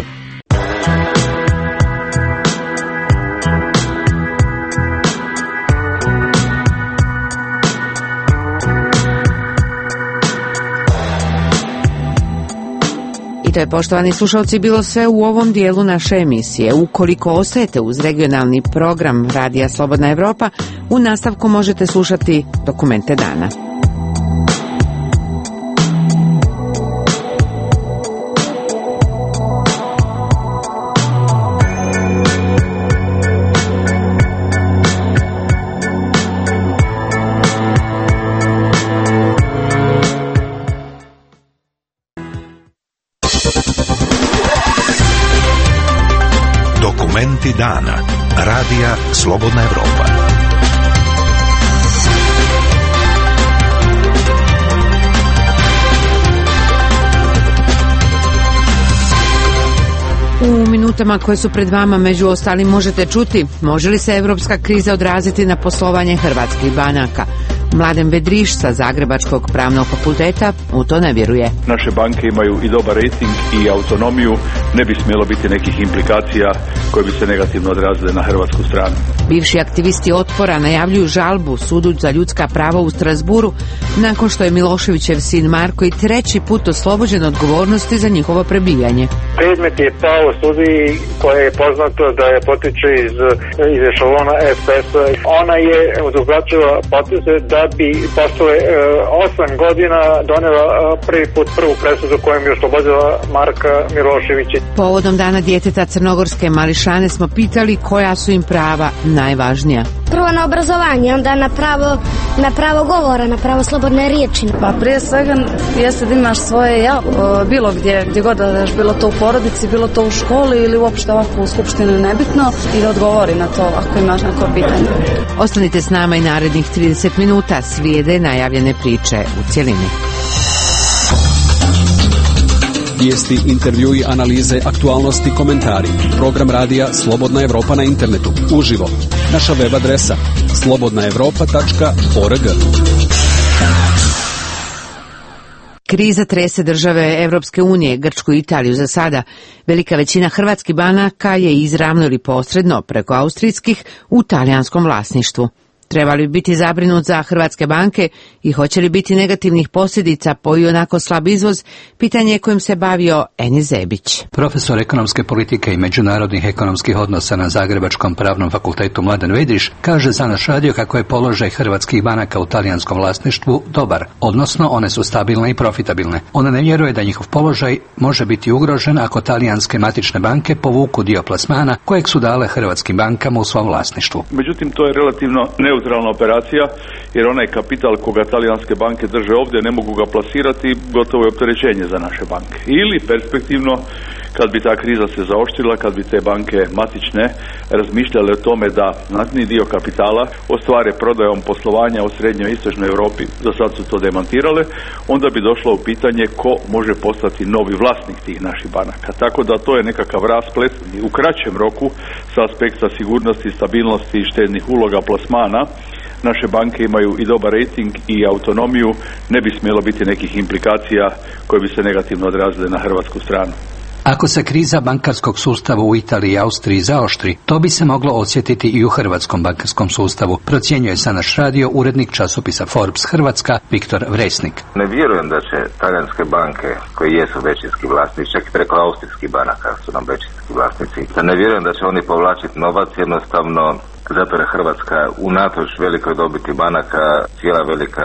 To je, poštovani slušalci, bilo sve u ovom dijelu naše emisije. Ukoliko ostajete uz regionalni program Radija Slobodna Evropa, u nastavku možete slušati dokumente dana. Dokumenti dana. Radija Slobodna Evropa. U minutama koje su pred vama među ostalim možete čuti može li se evropska kriza odraziti na poslovanje hrvatskih banaka. Mladen Vedriš sa Zagrebačkog pravnog fakulteta u to ne vjeruje. Naše banke imaju i dobar rating i autonomiju, ne bi smjelo biti nekih implikacija koje bi se negativno odrazile na hrvatsku stranu. Bivši aktivisti otpora najavljuju žalbu Sudu za ljudska prava u Strasburu nakon što je Miloševićev sin Marko i treći put oslobođen odgovornosti za njihovo prebijanje. Predmet je pao sudiji koje je poznato da je potiče iz, iz ešalona es pe es-a. Ona je odugovlačila poteze da bi posle e, osam godina donela e, prvi put prvu presudu kojom je oslobodila Marka Miloševića. Povodom Dana djeteta Crnogorske mališane smo pitali koja su im prava najvažnija. Prvo na obrazovanje, onda na pravo, na pravo govora, na pravo slobodne riječi. Pa prije svega jeste da imaš svoje ja, bilo gdje, gdje god da daš, bilo to u porodici, bilo to u školi ili uopšte ovako u skupštini, nebitno, i da odgovori na to ako imaš neko pitanje. Ostanite s nama i narednih trideset minuta, slijede najavljene priče u cjelini. Vijesti, intervjui, analize, aktualnosti, komentari. Program radija Slobodna Evropa na internetu. Uživo. Naša web adresa slobodna evropa tačka org. Kriza trese države Evropske unije, Grčku i Italiju za sada. Velika većina hrvatskih banaka je izravno ili posredno preko austrijskih u talijanskom vlasništvu. Treba li biti zabrinut za hrvatske banke i hoće li biti negativnih posljedica po i onako slab izvoz, pitanje kojim se bavio Eni Zebić. Profesor ekonomske politike i međunarodnih ekonomskih odnosa na Zagrebačkom pravnom fakultetu Mladen Vedriš kaže za naš radio kako je položaj hrvatskih banaka u talijanskom vlasništvu dobar, odnosno one su stabilne i profitabilne. Ona ne vjeruje da njihov položaj može biti ugrožen ako talijanske matične banke povuku dio plasmana kojeg su dale hrvatskim bankama u svom vlasništvu. Međutim, to je relativno neutralna operacija, jer onaj kapital koga talijanske banke drže ovdje ne mogu ga plasirati, gotovo je opterećenje za naše banke. Ili perspektivno, kad bi ta kriza se zaoštrila, kad bi te banke matične razmišljale o tome da znatni dio kapitala ostvare prodajom poslovanja u srednjoj i istočnoj Europi, do sad su to demantirale, onda bi došlo u pitanje ko može postati novi vlasnik tih naših banaka. Tako da to je nekakav rasplet u kraćem roku sa aspekta sigurnosti, stabilnosti i štednih uloga plasmana. Naše banke imaju i dobar rating i autonomiju, ne bi smjelo biti nekih implikacija koje bi se negativno odrazile na hrvatsku stranu. Ako se kriza bankarskog sustava u Italiji i Austriji zaoštri, to bi se moglo osjetiti i u hrvatskom bankarskom sustavu, procjenjuje sa naš radio urednik časopisa Forbes Hrvatska Viktor Vresnik. Ne vjerujem da će talijanske banke, koje jesu većinski vlasnici, čak i preko austrijskih banaka su nam većinski vlasnici, da ne vjerujem da će oni povlačiti novac, jednostavno zato je Hrvatska unatoč velikoj dobiti banaka, cijela velika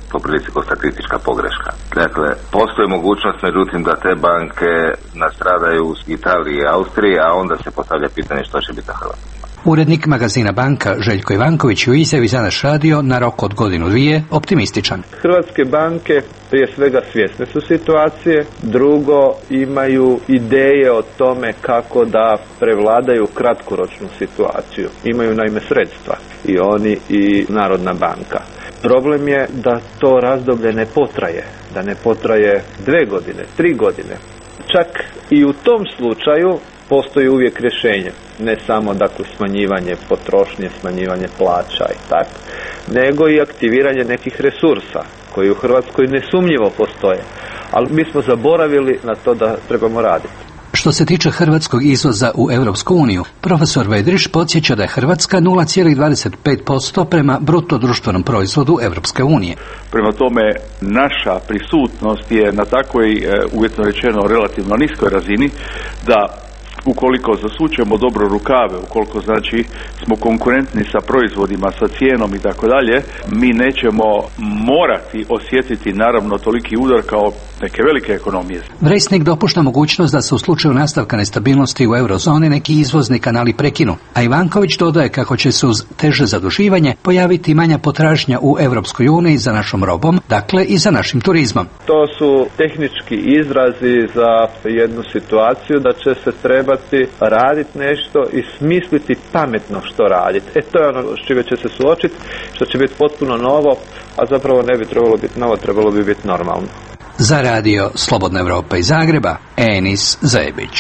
po prilici kao statistička pogreška. Dakle, postoji mogućnost, međutim, da te banke nastradaju u Italiji i Austriji, a onda se postavlja pitanje što će biti na Hrvatskoj. Urednik magazina Banka Željko Ivanković u izjavi za naš radio na rok od godinu dvije optimističan. Hrvatske banke prije svega svjesne su situacije, drugo imaju ideje o tome kako da prevladaju kratkoročnu situaciju. Imaju naime sredstva i oni i Narodna banka. Problem je da to razdoblje ne potraje, da ne potraje dve godine, tri godine. Čak i u tom slučaju postoji uvijek rješenje, ne samo dakle smanjivanje potrošnje, smanjivanje plaća i tako, nego i aktiviranje nekih resursa koji u Hrvatskoj nesumnjivo postoje, ali mi smo zaboravili na to da trebamo raditi. Što se tiče hrvatskog izvoza u Europsku uniju, profesor Vedriš podsjeća da je Hrvatska nula zarez dvadeset pet posto prema bruto društvenom proizvodu Europske unije. Prema tome, naša prisutnost je na takvoj, uvjetno rečeno, relativno niskoj razini da ukoliko zasučemo dobro rukave, ukoliko znači smo konkurentni sa proizvodima, sa cijenom i tako dalje, mi nećemo morati osjetiti naravno toliki udar kao neke velike ekonomije. Vresnik dopušta mogućnost da se u slučaju nastavka nestabilnosti u eurozoni neki izvozni kanali prekinu, a Ivanković dodaje kako će se uz teže zaduživanje pojaviti manja potražnja u Europskoj uniji za našom robom, dakle i za našim turizmom. To su tehnički izrazi za jednu situaciju da će se trebati raditi nešto i smisliti pametno što raditi. E to je ono s čime će se suočiti, što će biti potpuno novo, a zapravo ne bi trebalo biti novo, trebalo bi biti normalno. Za radio Slobodna Evropa iz Zagreba, Enis Zajebić.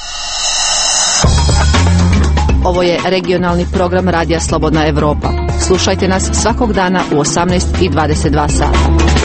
Ovo je regionalni program Radija Slobodna Evropa. Slušajte nas svakog dana u osamnaest i dvadeset dva sata.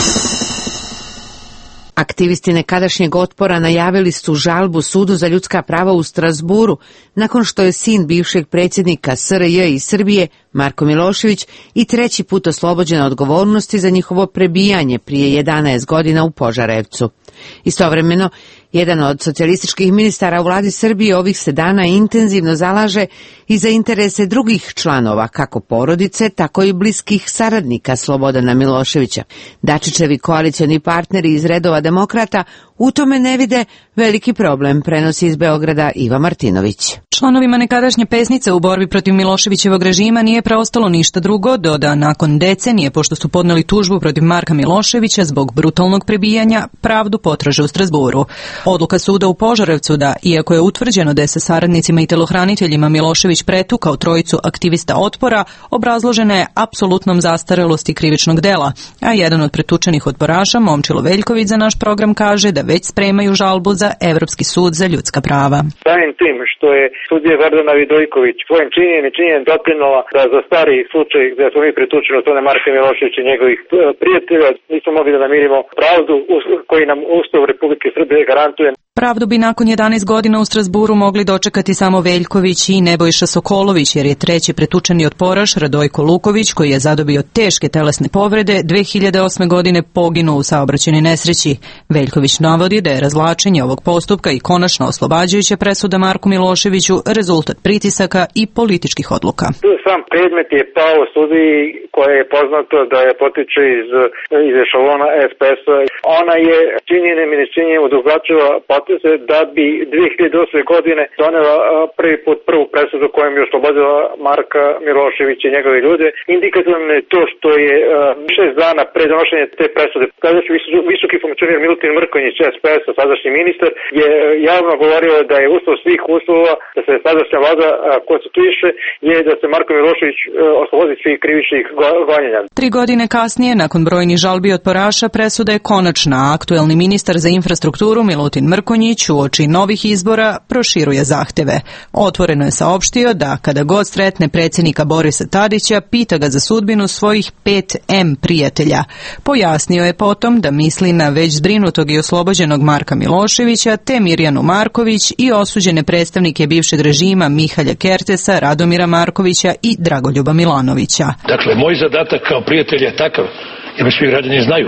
Aktivisti nekadašnjeg otpora najavili su žalbu Sudu za ljudska prava u Strasburu nakon što je sin bivšeg predsjednika S R J i Srbije, Marko Milošević, i treći put oslobođen odgovornosti za njihovo prebijanje prije jedanaest godina u Požarevcu. Istovremeno, jedan od socijalističkih ministara u vladi Srbije ovih se dana intenzivno zalaže i za interese drugih članova, kako porodice, tako i bliskih saradnika Slobodana Miloševića. Dačićevi koalicioni partneri iz redova demokrata u tome ne vide veliki problem, prenosi iz Beograda Iva Martinović. Članovima nekadašnje pesnice u borbi protiv Miloševićevog režima nije preostalo ništa drugo do da nakon decenije, pošto su podneli tužbu protiv Marka Miloševića zbog brutalnog prebijanja, pravdu potraže u Strasburu. Odluka suda u Požarevcu da, iako je utvrđeno da je sa saradnicima i telohraniteljima Milošević pretukao trojicu aktivista otpora, obrazložena je apsolutnom zastarelosti krivičnog dela, a jedan od pretučenih otporaša, Momčilo Veljković, za naš program kaže da već spremaju žalbu za Evropski sud za ljudska prava. Samim tim što je sudija Gordana Vidojković svojim činjenjem i činjenjem doprinula da za stari slučaj gde smo mi pretučili od Marka Miloševića i njegovih prijatelja nismo mogli da namirimo pravdu koji nam Ustav Republike Srbije garantuje. Pravdu bi nakon jedanaest godina u Strasburu mogli dočekati samo Veljković i Nebojša Sokolović, jer je treći pretučeni otporaš Radojko Luković, koji je zadobio teške telesne povrede, dve hiljade osme godine poginuo u saobraćajnoj nesreći. Veljković navodi da je razvlačenje ovog postupka i konačno oslobađajuća presuda Marku Miloševiću rezultat pritisaka i političkih odluka. Sam predmet je pao sudiji koja je poznato da je potiče iz, iz ešalona S P S-a. Ona je činjenjem i nečinjenjem odugovlačila poteze da bi dve hiljade osme godine donela prvi put prvu presudu kojom je oslobodila Marka Miloševića i njegove ljude. Indikativno je to što je šest dana pre donošenja te presude tadašnji visoki funkcioner Milutin Mrkonjić S P S-a, sadašnji ministar, je javno govorio da je uslov svih uslova da se sadašnja vlada konstituiše je da se Marko Milošević oslobodi svih krivičnih gonjenja. Tri godine kasnije, nakon brojnih žalbi otporaša, presuda je konačna. Aktuelni ministar za infrastrukturu Milutin Mrkonjić uoči novih izbora proširuje zahteve. Otvoreno je saopštio da kada god sretne predsjednika Borisa Tadića, pita ga za sudbinu svojih pet M prijatelja. Pojasnio je potom da misli na već zbrinutog i oslobođenog Marka Miloševića, te Mirjanu Marković i osuđene predstavnike bivšeg režima Mihalja Kertesa, Radomira Markovića i Dragoljuba Milanovića. Dakle, moj zadatak kao prijatelj je takav, jer svi građani znaju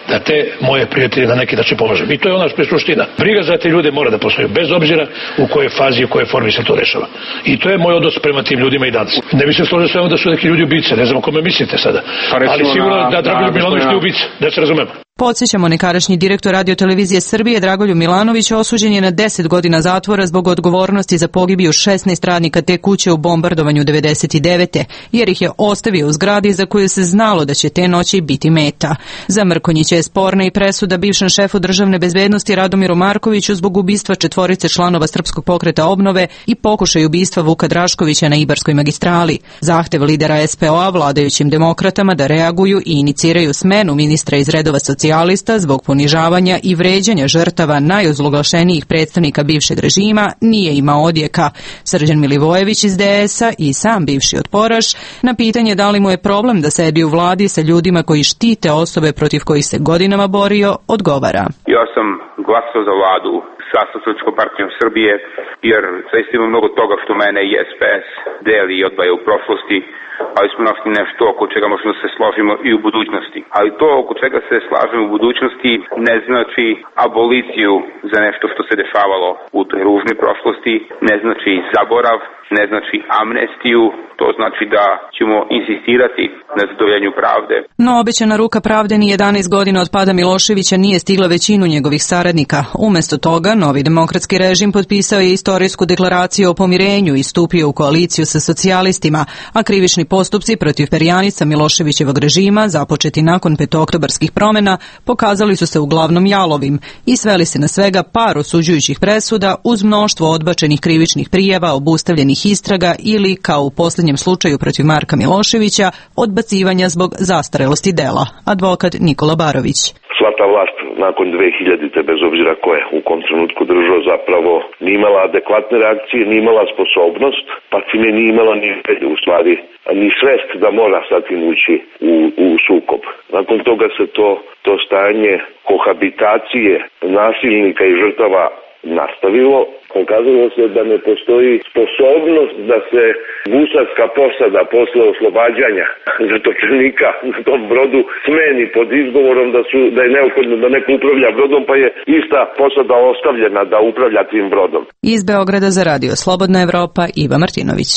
da te moje prijatelje na neki način pomažem. I to je ona suština. Briga za te ljude mora da postoji, bez obzira u kojoj fazi i u kojoj formi se to dešava. I to je moj odnos prema tim ljudima i danas. Ne bi se složio sve da su neki ljudi ubice, ne znam o kome mislite sada. Ali sigurno da Dragoljub Milanović nije ubica, da se razumemo. Podsjećamo, nekadašnji direktor radiotelevizije Srbije Dragoljub Milanović osuđen je na deset godina zatvora zbog odgovornosti za pogibiju šesnaest radnika te kuće u bombardovanju devedeset devete. jer ih je ostavio u zgradi za koju se znalo da će te noći biti meta. Za Mrkonjića je sporna i presuda bivšem šefu državne bezbednosti Radomiru Markoviću zbog ubistva četvorice članova Srpskog pokreta obnove i pokušaj ubistva Vuka Draškovića na Ibarskoj magistrali. Zahtev lidera es pe o-a vladajućim demokratama da reaguju i iniciraju smenu ministra iz redova socijalista zbog ponižavanja i vređanja žrtava najozloglašenijih predstavnika bivšeg režima nije imao odjeka. Srđan Milivojević iz de es-a i sam bivši otporaš na pitanje da li mu je problem da sedi u vladi sa ljudima koji štite osobe protiv kojih se godinama borio, odgovara. Ja sam glasao za vladu sa Socijalističkom partijom Srbije jer zaista ima mnogo toga što mene i es pe es deli i odvaja u prošlosti, ali smo našli nešto oko čega možemo se složimo i u budućnosti. Ali to oko čega se slažemo u budućnosti ne znači aboliciju za nešto što se dešavalo u toj ružnoj prošlosti, ne znači zaborav, ne znači amnestiju, to znači da ćemo insistirati na zadovoljenju pravde. No obećana ruka pravde ni jedanaest godina od pada Miloševića nije stigla većinu njegovih saradnika. Umesto toga, novi demokratski režim potpisao je istorijsku deklaraciju o pomirenju i stupio u koaliciju sa socijalistima, a krivični postupci protiv perjanica Miloševićevog režima, započeti nakon petooktobarskih promjena, pokazali su se uglavnom jalovim i sveli se na svega par osuđujućih presuda uz mnoštvo odbačenih krivičnih prijava, obustavljenih istraga ili, kao u posljednjem slučaju protiv Marka Miloševića, odbacivanja zbog zastarelosti dela. Advokat Nikola Barović. Sva ta vlast nakon dve hiljadite, bez obzira ko je u kom trenutku držao, zapravo nije imala adekvatne reakcije, nije imala sposobnost, pa time nije imala ni u stvari, ni svest da mora sa tim ući u, u sukob. Nakon toga se to, to stanje kohabitacije nasilnika i žrtava nastavilo. Pokazalo se da ne postoji sposobnost da se gusarska posada posle oslobađanja zatočenika na tom brodu smeni pod izgovorom da, su, da je neophodno da neko upravlja brodom, pa je ista posada ostavljena da upravlja tim brodom. Iz Beograda za radio Slobodna Evropa, Iva Martinović.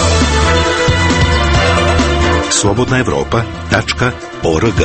slobodna evropa tačka org.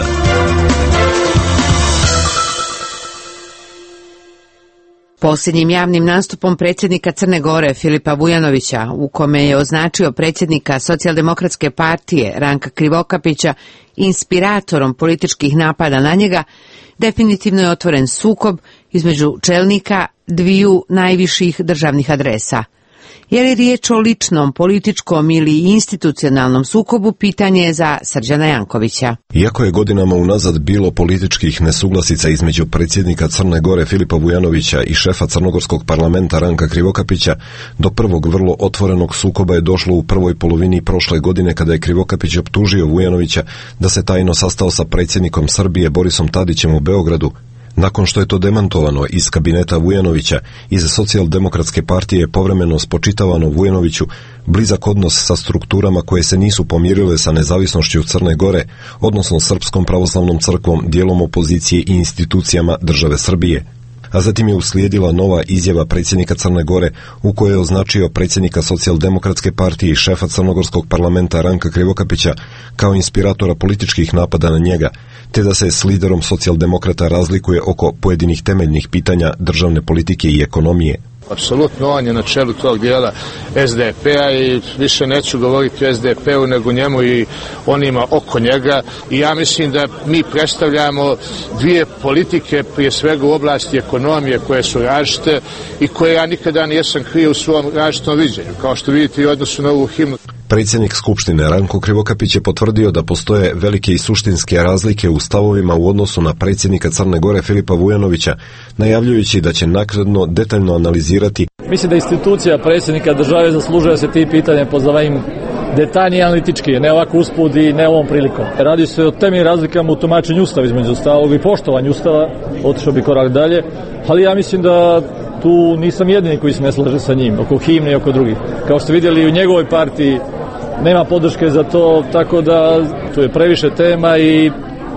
Posljednjim javnim nastupom predsjednika Crne Gore Filipa Vujanovića, u kome je označio predsjednika Socijaldemokratske partije Ranka Krivokapića inspiratorom političkih napada na njega, definitivno je otvoren sukob između čelnika dviju najviših državnih adresa. Je li riječ o ličnom, političkom ili institucionalnom sukobu, pitanje je za Srđana Jankovića. Iako je godinama unazad bilo političkih nesuglasica između predsjednika Crne Gore Filipa Vujanovića i šefa crnogorskog parlamenta Ranka Krivokapića, do prvog vrlo otvorenog sukoba je došlo u prvoj polovini prošle godine kada je Krivokapić optužio Vujanovića da se tajno sastao sa predsjednikom Srbije Borisom Tadićem u Beogradu. Nakon što je to demantovano iz kabineta Vujanovića, iz Socijaldemokratske partije je povremeno spočitavano Vujanoviću blizak odnos sa strukturama koje se nisu pomirile sa nezavisnošću Crne Gore, odnosno Srpskom pravoslavnom crkvom, dijelom opozicije i institucijama države Srbije. A zatim je uslijedila nova izjava predsjednika Crne Gore u kojoj je označio predsjednika Socijaldemokratske partije i šefa crnogorskog parlamenta Ranka Krivokapića kao inspiratora političkih napada na njega, te da se s liderom socijaldemokrata razlikuje oko pojedinih temeljnih pitanja državne politike i ekonomije. Apsolutno, on je na čelu tog dijela es de pe-a i više neću govoriti o es de pe-u nego njemu i onima oko njega i ja mislim da mi predstavljamo dvije politike, prije svega u oblasti ekonomije, koje su različite i koje ja nikada nisam krio u svom različitom viđenju, kao što vidite i u odnosu na ovu himnu. Predsjednik Skupštine Ranko Krivokapić je potvrdio da postoje velike i suštinske razlike u stavovima u odnosu na predsjednika Crne Gore Filipa Vujanovića, najavljujući da će naknadno detaljno analizirati. Mislim da institucija predsjednika države zaslužuje da se ti pitanje pozabavim detaljnije analitički, ne ovako usput i ne ovom prilikom. Radi se o temeljnim razlikama u tumačenju Ustava između ostalog i poštovanju Ustava, otišao bi korak dalje, ali ja mislim da tu nisam jedini koji se ne slaže sa njim, oko himne i oko drugih. Kao što vidjeli u njegovoj partiji nema podrške za to, tako da tu je previše tema i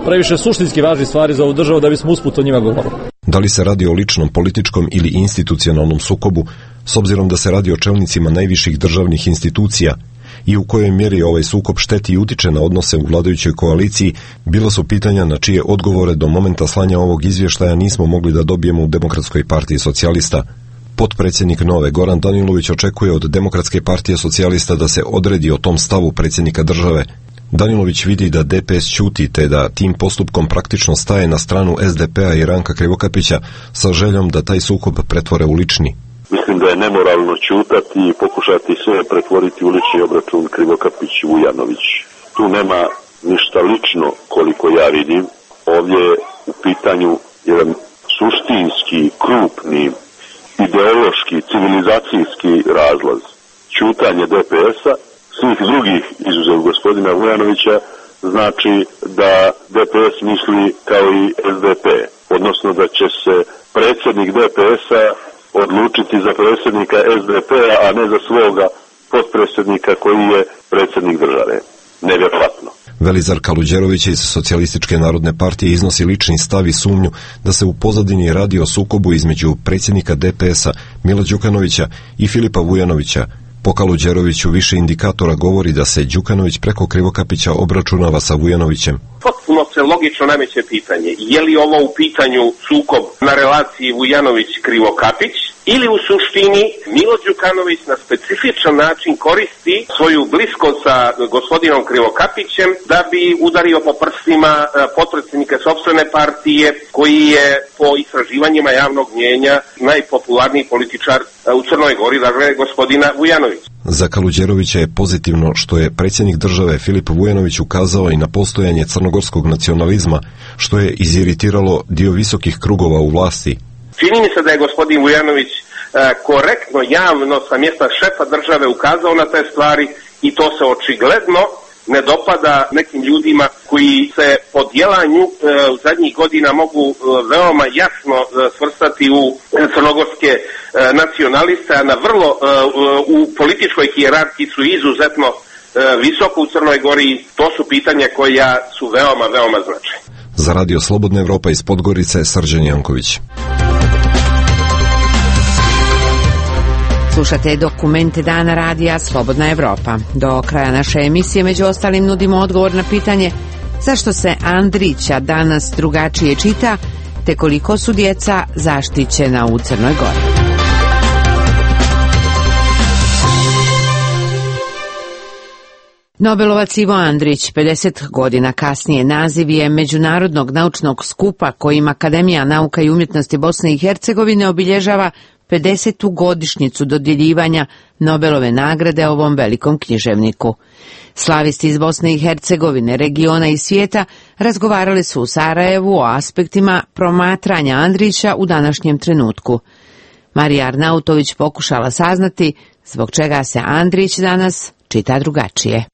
previše suštinski važnih stvari za ovu državu da bismo usput o njima govorili. Da li se radi o ličnom, političkom ili institucionalnom sukobu, s obzirom da se radi o čelnicima najviših državnih institucija, i u kojoj mjeri ovaj sukob šteti i utiče na odnose u vladajućoj koaliciji, bila su pitanja na čije odgovore do momenta slanja ovog izvještaja nismo mogli da dobijemo u Demokratskoj partiji socijalista. Potpredsjednik Nove Goran Danilović očekuje od Demokratske partije socijalista da se odredi o tom stavu predsjednika države. Danilović vidi da D P S ćuti te da tim postupkom praktično staje na stranu S D P-a i Ranka Krivokapića sa željom da taj sukob pretvore u lični. Mislim da je nemoralno ćutati i pokušati sve pretvoriti u lični obračun Krivokapić-Vujanović. Tu nema ništa lično koliko ja vidim. Ovdje je u pitanju jedan suštinski, krupni, ideološki, civilizacijski razlaz. Ćutanje D P S-a, svih drugih izuzev gospodina Vujanovića, znači da D P S misli kao i S D P, odnosno da će se predsjednik D P S-a odlučiti za predsjednika S D P-a, a ne za svoga potpredsjednika koji je predsjednik države. Nevjerojatno. Velizar Kaluđerović iz Socijalističke narodne partije iznosi lični stav i sumnju da se u pozadini radi o sukobu između predsjednika D P S-a Mila Đukanovića i Filipa Vujanovića. Po Kaluđeroviću više indikatora govori da se Đukanović preko Krivokapića obračunava sa Vujanovićem. Potpuno se logično nameće pitanje, je li ovo u pitanju sukob na relaciji Vujanović-Krivokapić ili u suštini Milo Đukanović na specifičan način koristi svoju bliskost sa gospodinom Krivokapićem da bi udario po prstima potpredsjednika sopstvene partije koji je po istraživanjima javnog mnijenja najpopularniji političar u Crnoj Gori, dakle gospodina Vujanovića. Za Kaluđerovića je pozitivno što je predsjednik države Filip Vujanović ukazao i na postojanje crnogorskog nacionalizma, što je iziritiralo dio visokih krugova u vlasti. Čini mi se da je gospodin Vujanović e, korektno, javno sa mjesta šefa države ukazao na te stvari i to se očigledno ne dopada nekim ljudima koji se po djelanju e, u zadnjih godina mogu e, veoma jasno e, svrstati u crnogorske e, nacionaliste, a na vrlo e, u političkoj hijerarhiji su izuzetno e, visoko u Crnoj Gori. To su pitanja koja su veoma, veoma značajne. Za Radio Slobodna Evropa iz Podgorice, Srđan Janković. Slušate dokumente dana radija Slobodna Evropa. Do kraja naše emisije među ostalim nudimo odgovor na pitanje zašto se Andrića danas drugačije čita, te koliko su djeca zaštićena u Crnoj Gori. Nobelovac Ivo Andrić, pedeset godina kasnije, naziv je međunarodnog naučnog skupa kojim Akademija nauka i umjetnosti Bosne i Hercegovine obilježava pedesetu godišnjicu dodjeljivanja Nobelove nagrade ovom velikom književniku. Slavisti iz Bosne i Hercegovine, regiona i svijeta razgovarali su u Sarajevu o aspektima promatranja Andrića u današnjem trenutku. Marija Arnautović pokušala saznati zbog čega se Andrić danas čita drugačije.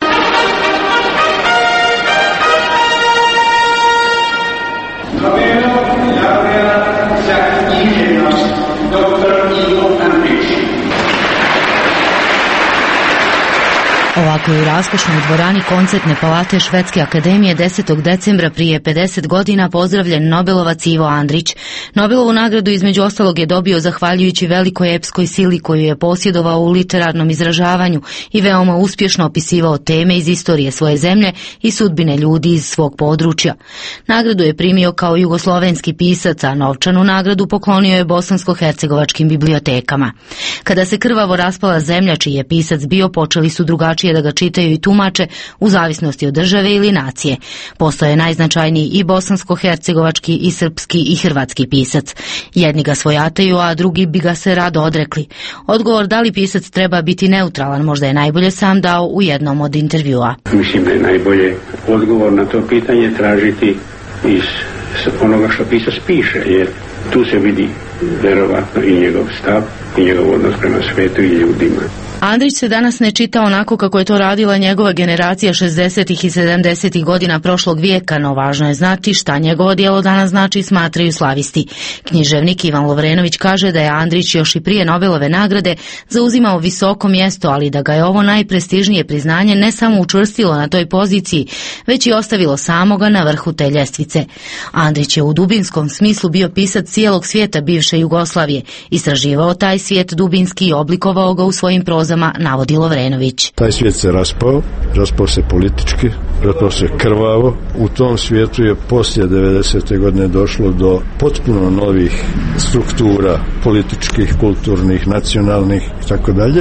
Ovako je u raskošnoj dvorani koncertne palate Švedske akademije desetog decembra prije pedeset godina pozdravljen Nobelovac Ivo Andrić. Nobelovu nagradu između ostalog je dobio zahvaljujući velikoj epskoj sili koju je posjedovao u literarnom izražavanju i veoma uspješno opisivao teme iz istorije svoje zemlje i sudbine ljudi iz svog područja. Nagradu je primio kao jugoslovenski pisac, a novčanu nagradu poklonio je bosansko-hercegovačkim bibliotekama. Kada se krvavo raspala zemlja čiji je pisac bio, počeli su drugačije da ga čitaju i tumače u zavisnosti od države ili nacije. Postoje najznačajniji i bosansko-hercegovački i srpski i hrvatski pisac. Jedni ga svojataju, a drugi bi ga se rado odrekli. Odgovor da li pisac treba biti neutralan možda je najbolje sam dao u jednom od intervjua. Mislim da je najbolje odgovor na to pitanje tražiti iz onoga što pisac piše, jer tu se vidi verovatno i njegov stav i njegov odnos prema svetu i ljudima. Andrić se danas ne čita onako kako je to radila njegova generacija šezdesetih i sedamdesetih godina prošlog vijeka, no važno je znati šta njegovo djelo danas znači, smatraju slavisti. Književnik Ivan Lovrenović kaže da je Andrić još i prije Nobelove nagrade zauzimao visoko mjesto, ali da ga je ovo najprestižnije priznanje ne samo učvrstilo na toj poziciji, već i ostavilo samoga na vrhu te ljestvice. Andrić je u dubinskom smislu bio pisac cijelog svijeta bivše Jugoslavije, istraživao taj svijet dubinski i oblikovao ga u svojim prozama, navodi Lovrenović. Taj svijet se raspao, raspao se politički, raspao se krvavo. U tom svijetu je poslije devedesete godine došlo do potpuno novih struktura političkih, kulturnih, nacionalnih i tako dalje.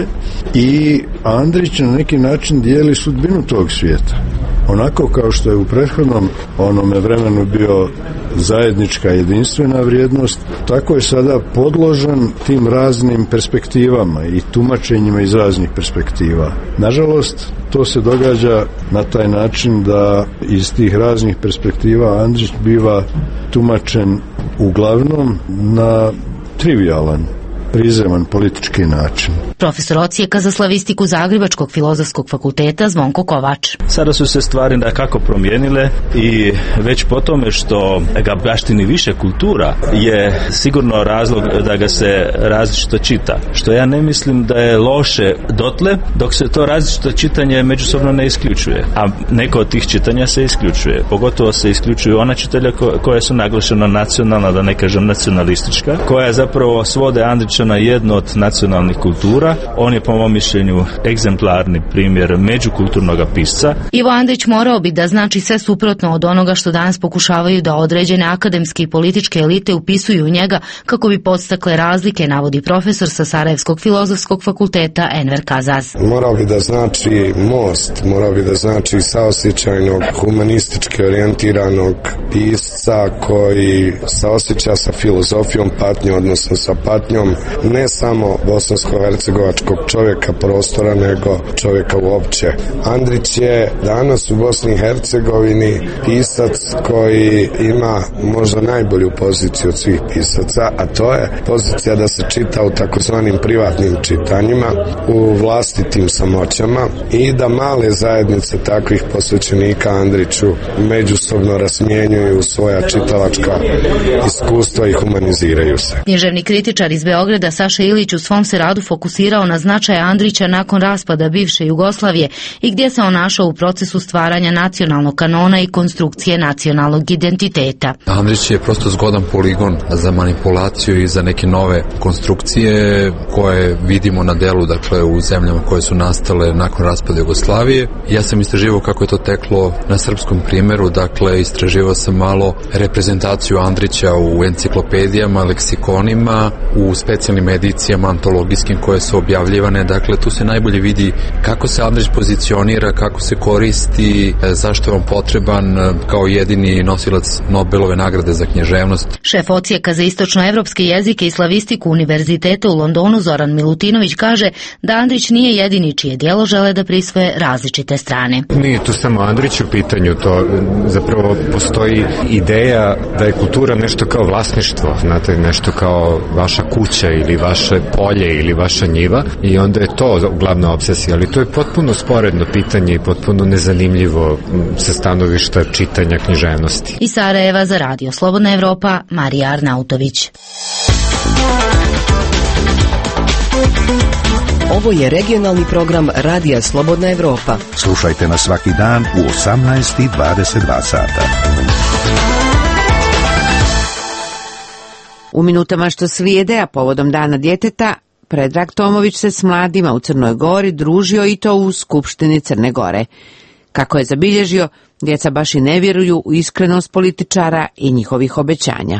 I Andrić na neki način dijeli sudbinu tog svijeta. Onako kao što je u prethodnom onome vremenu bio zajednička jedinstvena vrijednost, tako je sada podložan tim raznim perspektivama i tumačenjima iz raznih perspektiva. Nažalost, to se događa na taj način da iz tih raznih perspektiva Andrić biva tumačen uglavnom na trivijalan, prizeman politički način. Profesor odsjeka za slavistiku Zagrebačkog filozofskog fakulteta Zvonko Kovač. Sada su se stvari nekako promijenile i već po tome što ga baštini više kultura je sigurno razlog da ga se različito čita. Što ja ne mislim da je loše dotle dok se to različito čitanje međusobno ne isključuje. A neko od tih čitanja se isključuje. Pogotovo se isključuju ona čitanja koja su naglašeno nacionalna, da ne kažem nacionalistička, koja zapravo svode Andrića na jednu od nacionalnih kultura. On je po mom mišljenju egzemplarni primjer međukulturnog pisca. Ivo Andrić morao bi da znači sve suprotno od onoga što danas pokušavaju da određene akademske i političke elite upisuju u njega kako bi podstakle razlike, navodi profesor sa Sarajevskog filozofskog fakulteta Enver Kazaz. Morao bi da znači most, morao bi da znači saosjećajnog, humanistički orijentiranog pisca koji saosjeća sa filozofijom patnje, odnosno sa patnjom ne samo bosansko-hercegovačkog čovjeka prostora, nego čovjeka uopće. Andrić je danas u Bosni i Hercegovini pisac koji ima možda najbolju poziciju od svih pisaca, a to je pozicija da se čita u takozvanim privatnim čitanjima, u vlastitim samoćama i da male zajednice takvih posvećenika Andriću međusobno razmjenjuju svoja čitalačka iskustva i humaniziraju se. Književni kritičar iz Beograda Saša Ilić u svom se radu fokusirao na značaj Andrića nakon raspada bivše Jugoslavije i gdje se on našao u procesu stvaranja nacionalnog kanona i konstrukcije nacionalnog identiteta. Andrić je prosto zgodan poligon za manipulaciju i za neke nove konstrukcije koje vidimo na delu, dakle u zemljama koje su nastale nakon raspada Jugoslavije. Ja sam istraživao kako je to teklo na srpskom primjeru, dakle istraživao sam malo reprezentaciju Andrića u enciklopedijama, leksikonima, u specijalnim edicijama antologijskim koje su objavljivane. Dakle, tu se najbolje vidi kako se Andrić pozicionira, kako se koristi, zašto je on potreban kao jedini nosilac Nobelove nagrade za književnost. Šef odsjeka za istočnoevropske jezike i slavistiku Univerziteta u Londonu Zoran Milutinović kaže da Andrić nije jedini čije djelo žele da prisvoje različite strane. Nije tu samo Andrić u pitanju, to zapravo postoji ideja da je kultura nešto kao vlasništvo, znate, nešto kao vaša kuća ili vaše polje ili vaša njiva i onda je to glavna obsesija, ali to je potpuno sporedno pitanje i potpuno nezanimljivo sa stanovišta čitanja književnosti. Iz Sarajeva za Radio Slobodna Evropa, Marija Arnautović. Ovo je regionalni program Radija Slobodna Evropa. Slušajte nas svaki dan u osamnaest i dvadeset dva sata. U minutama što slijede, a povodom Dana djeteta, Predrag Tomović se s mladima u Crnoj Gori družio i to u Skupštini Crne Gore. Kako je zabilježio, djeca baš i ne vjeruju u iskrenost političara i njihovih obećanja.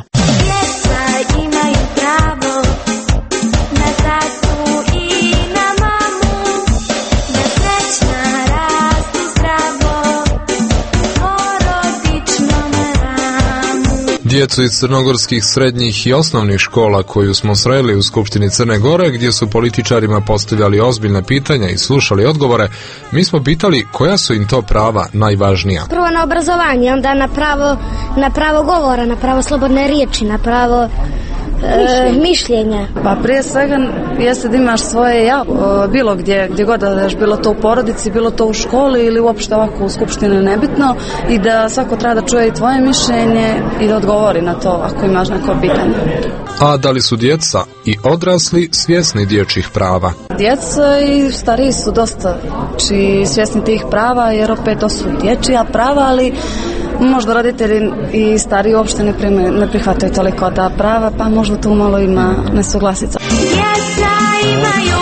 Djecu iz crnogorskih srednjih i osnovnih škola koju smo sreli u Skupštini Crne Gore, gdje su političarima postavljali ozbiljna pitanja i slušali odgovore, mi smo pitali koja su im to prava najvažnija. Prvo na obrazovanje, onda na pravo, na pravo govora, na pravo slobodne riječi, na pravo E, mišljenja. Pa prije svega jeste da imaš svoje ja, bilo gdje, gdje god da daš, bilo to u porodici, bilo to u školi ili uopšte ovako u skupštini, nebitno, i da svako treba da čuje i tvoje mišljenje i da odgovori na to ako imaš neko pitanje. A da li su djeca i odrasli svjesni dječjih prava? Djeca i stariji su dosta či svjesni tih prava, jer opet to su dječja prava, ali možda roditelji i stariji uopšte ne, prime, ne prihvataju toliko ta prava, pa možda tu malo ima nesuglasica. Djeca imaju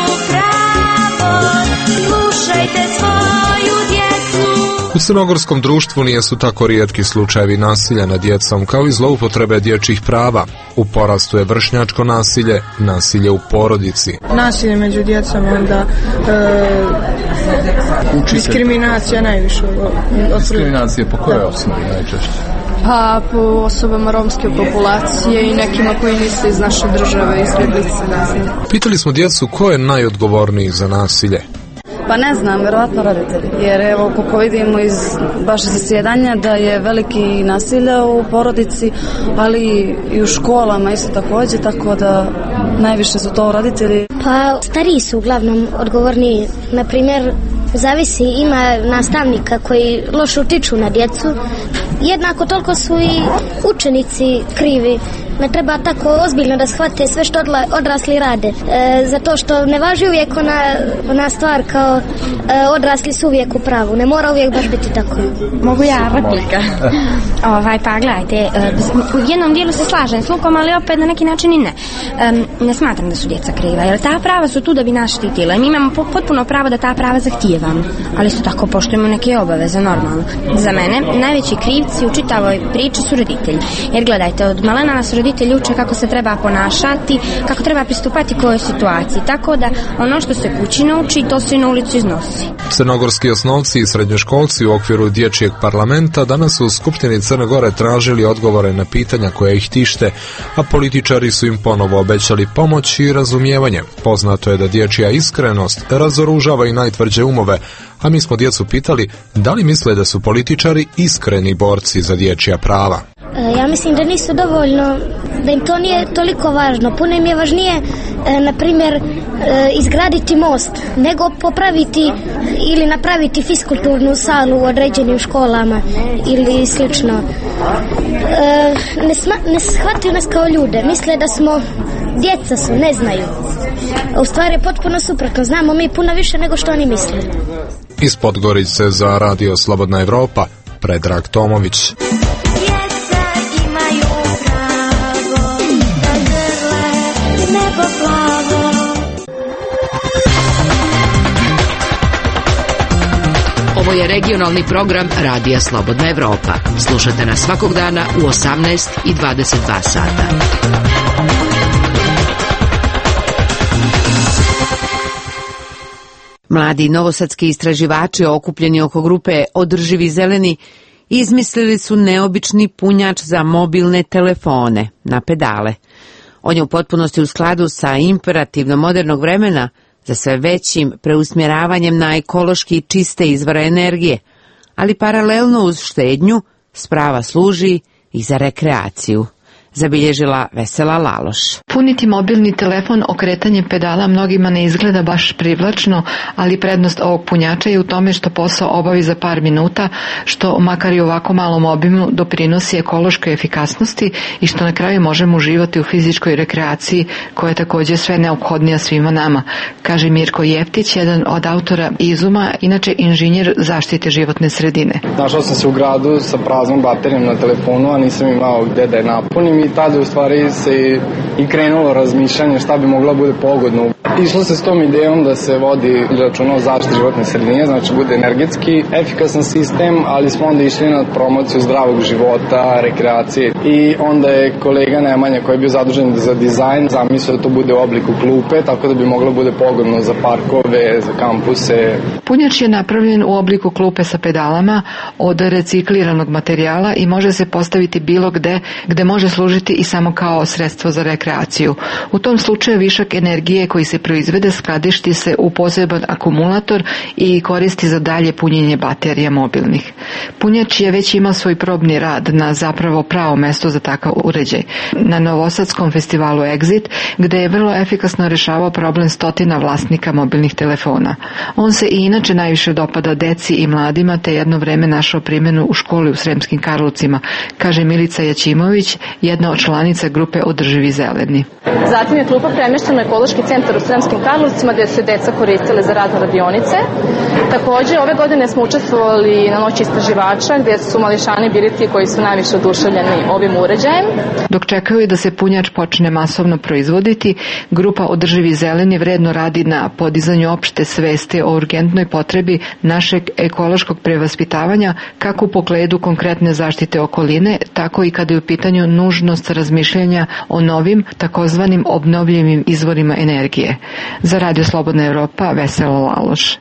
pravo, slušajte svoju djecu. U crnogorskom društvu nisu tako rijetki slučajevi nasilja nad djecom kao i zloupotrebe dječjih prava. U porastu je vršnjačko nasilje, nasilje u porodici. Nasilje među djecom, onda e, diskriminacija najviše. Diskriminacija po kojoj osnovi najčešće? Pa po osobama romske populacije i nekima koji nisu iz naše države, iz Republike. Pitali smo djecu ko je najodgovorniji za nasilje. Pa ne znam, vjerovatno roditelji, jer evo kako vidimo iz baš zasjedanja da je veliki nasilja u porodici, ali i u školama isto također, tako da najviše su to roditelji. Pa stariji su uglavnom odgovorni, na primjer zavisi, ima nastavnika koji loše utiču na djecu, jednako toliko su i učenici krivi. Ne treba tako ozbiljno da shvate sve što odla, odrasli rade. E, zato što ne važi uvijek ona, ona stvar kao e, odrasli su uvijek u pravu. Ne mora uvijek baš biti tako. Mogu ja replika? ovaj, pa gledajte, e, u jednom dijelu se slažem s Lukom, ali opet na neki način i ne. E, ne smatram da su djeca kriva, jer ta prava su tu da bi nas štitila. Mi imamo potpuno pravo da ta prava zahtijevamo, ali isto tako poštujemo neke obaveze, normalno. Za mene najveći krivci u čitavoj priči su roditelji. Jer gledajte, od malena nas roditelji uče kako se treba ponašati, kako treba pristupati kojoj situaciji. Tako da ono što se kući nauči, to se i na ulicu iznosi. Crnogorski osnovci i srednjoškolci u okviru dječjeg parlamenta danas su u Skupštini Crne Gore tražili odgovore na pitanja koja ih tište, a političari su im ponovo obećali pomoć i razumijevanje. Poznato je da dječja iskrenost razoružava i najtvrđe umove, a mi smo djecu pitali da li misle da su političari iskreni borci za dječja prava. Ja mislim da nisu dovoljno, da im to nije toliko važno. Puno im je važnije, e, na primjer, e, izgraditi most, nego popraviti ili napraviti fiskulturnu salu u određenim školama ili slično. E, ne, sma, ne shvataju nas kao ljude, misle da smo, djeca su, ne znaju. U stvari je potpuno suprotno, znamo mi puno više nego što oni misle. Iz Podgorice za Radio Slobodna Evropa, Predrag Tomović. Ovo je regionalni program Radija Slobodna Evropa. Slušajte nas svakog dana u osamnaest i dvadeset dva sata. Mladi novosadski istraživači okupljeni oko grupe Održivi zeleni izmislili su neobični punjač za mobilne telefone na pedale. On je u potpunosti u skladu sa imperativno modernog vremena za sve većim preusmjeravanjem na ekološki čiste izvore energije, ali paralelno uz štednju sprava služi i za rekreaciju, zabilježila Vesela Laloš. Puniti mobilni telefon okretanjem pedala mnogima ne izgleda baš privlačno, ali prednost ovog punjača je u tome što posao obavi za par minuta, što makar i ovako malom obimu doprinosi ekološkoj efikasnosti i što na kraju možemo uživati u fizičkoj rekreaciji koja je također sve neophodnija svima nama, kaže Mirko Jeftić, jedan od autora izuma, inače inženjer zaštite životne sredine. Našao sam se u gradu sa praznom baterijom na telefonu, a nisam imao gde da je napunim i tada u stvari se i krenulo razmišljanje šta bi moglo bude pogodno. Išlo se s tom idejom da se vodi računa o zaštiti životne sredine, znači bude energetski efikasan sistem, ali smo onda išli na promociju zdravog života, rekreacije i onda je kolega Nemanja koji je bio zadužen za dizajn zamislio da to bude u obliku klupe, tako da bi moglo bude pogodno za parkove, za kampuse. Punjač je napravljen u obliku klupe sa pedalama od recikliranog materijala i može se postaviti bilo gde, gde može služiti služiti i samo kao sredstvo za rekreaciju. U tom slučaju višak energije koji se proizvede skladišti se u poseban akumulator i koristi za dalje punjenje baterija mobilnih. Punjač je već imao svoj probni rad na zapravo pravo mesto za takav uređaj. Na Novosadskom festivalu Exit, gde je vrlo efikasno rešavao problem stotina vlasnika mobilnih telefona. On se i inače najviše dopada deci i mladima, te jedno vreme našao primjenu u školi u Sremskim Karlovcima, kaže Milica Jaćimović, jedna od članica grupe Održivi zeleni. Zatim je klupa premještena u ekološki centar u Sremskim Karlovcima gdje su deca koristile za razne radionice. Također, ove godine smo učestvovali na noći istraživača gdje su mališani bili ti koji su najviše oduševljeni ovim uređajem. Dok čekaju da se punjač počne masovno proizvoditi, grupa Održivi zeleni vredno radi na podizanju opšte svesti o urgentnoj potrebi našeg ekološkog prevaspitavanja, kako u pogledu konkretne zaštite okoline, tako i kada je u pitanju nužnost razmišljanja o novim, takozvanim obnovljivim izvorima energije. Za Radio Slobodna Evropa, Vesela Laloš.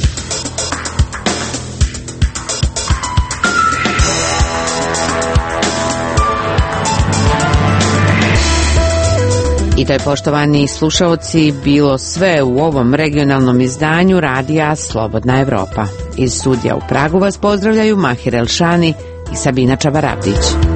I to je, poštovani slušaoci, bilo sve u ovom regionalnom izdanju Radija Slobodna Evropa. Iz studija u Pragu vas pozdravljaju Mahir Elšani i Sabina Čavarabdić.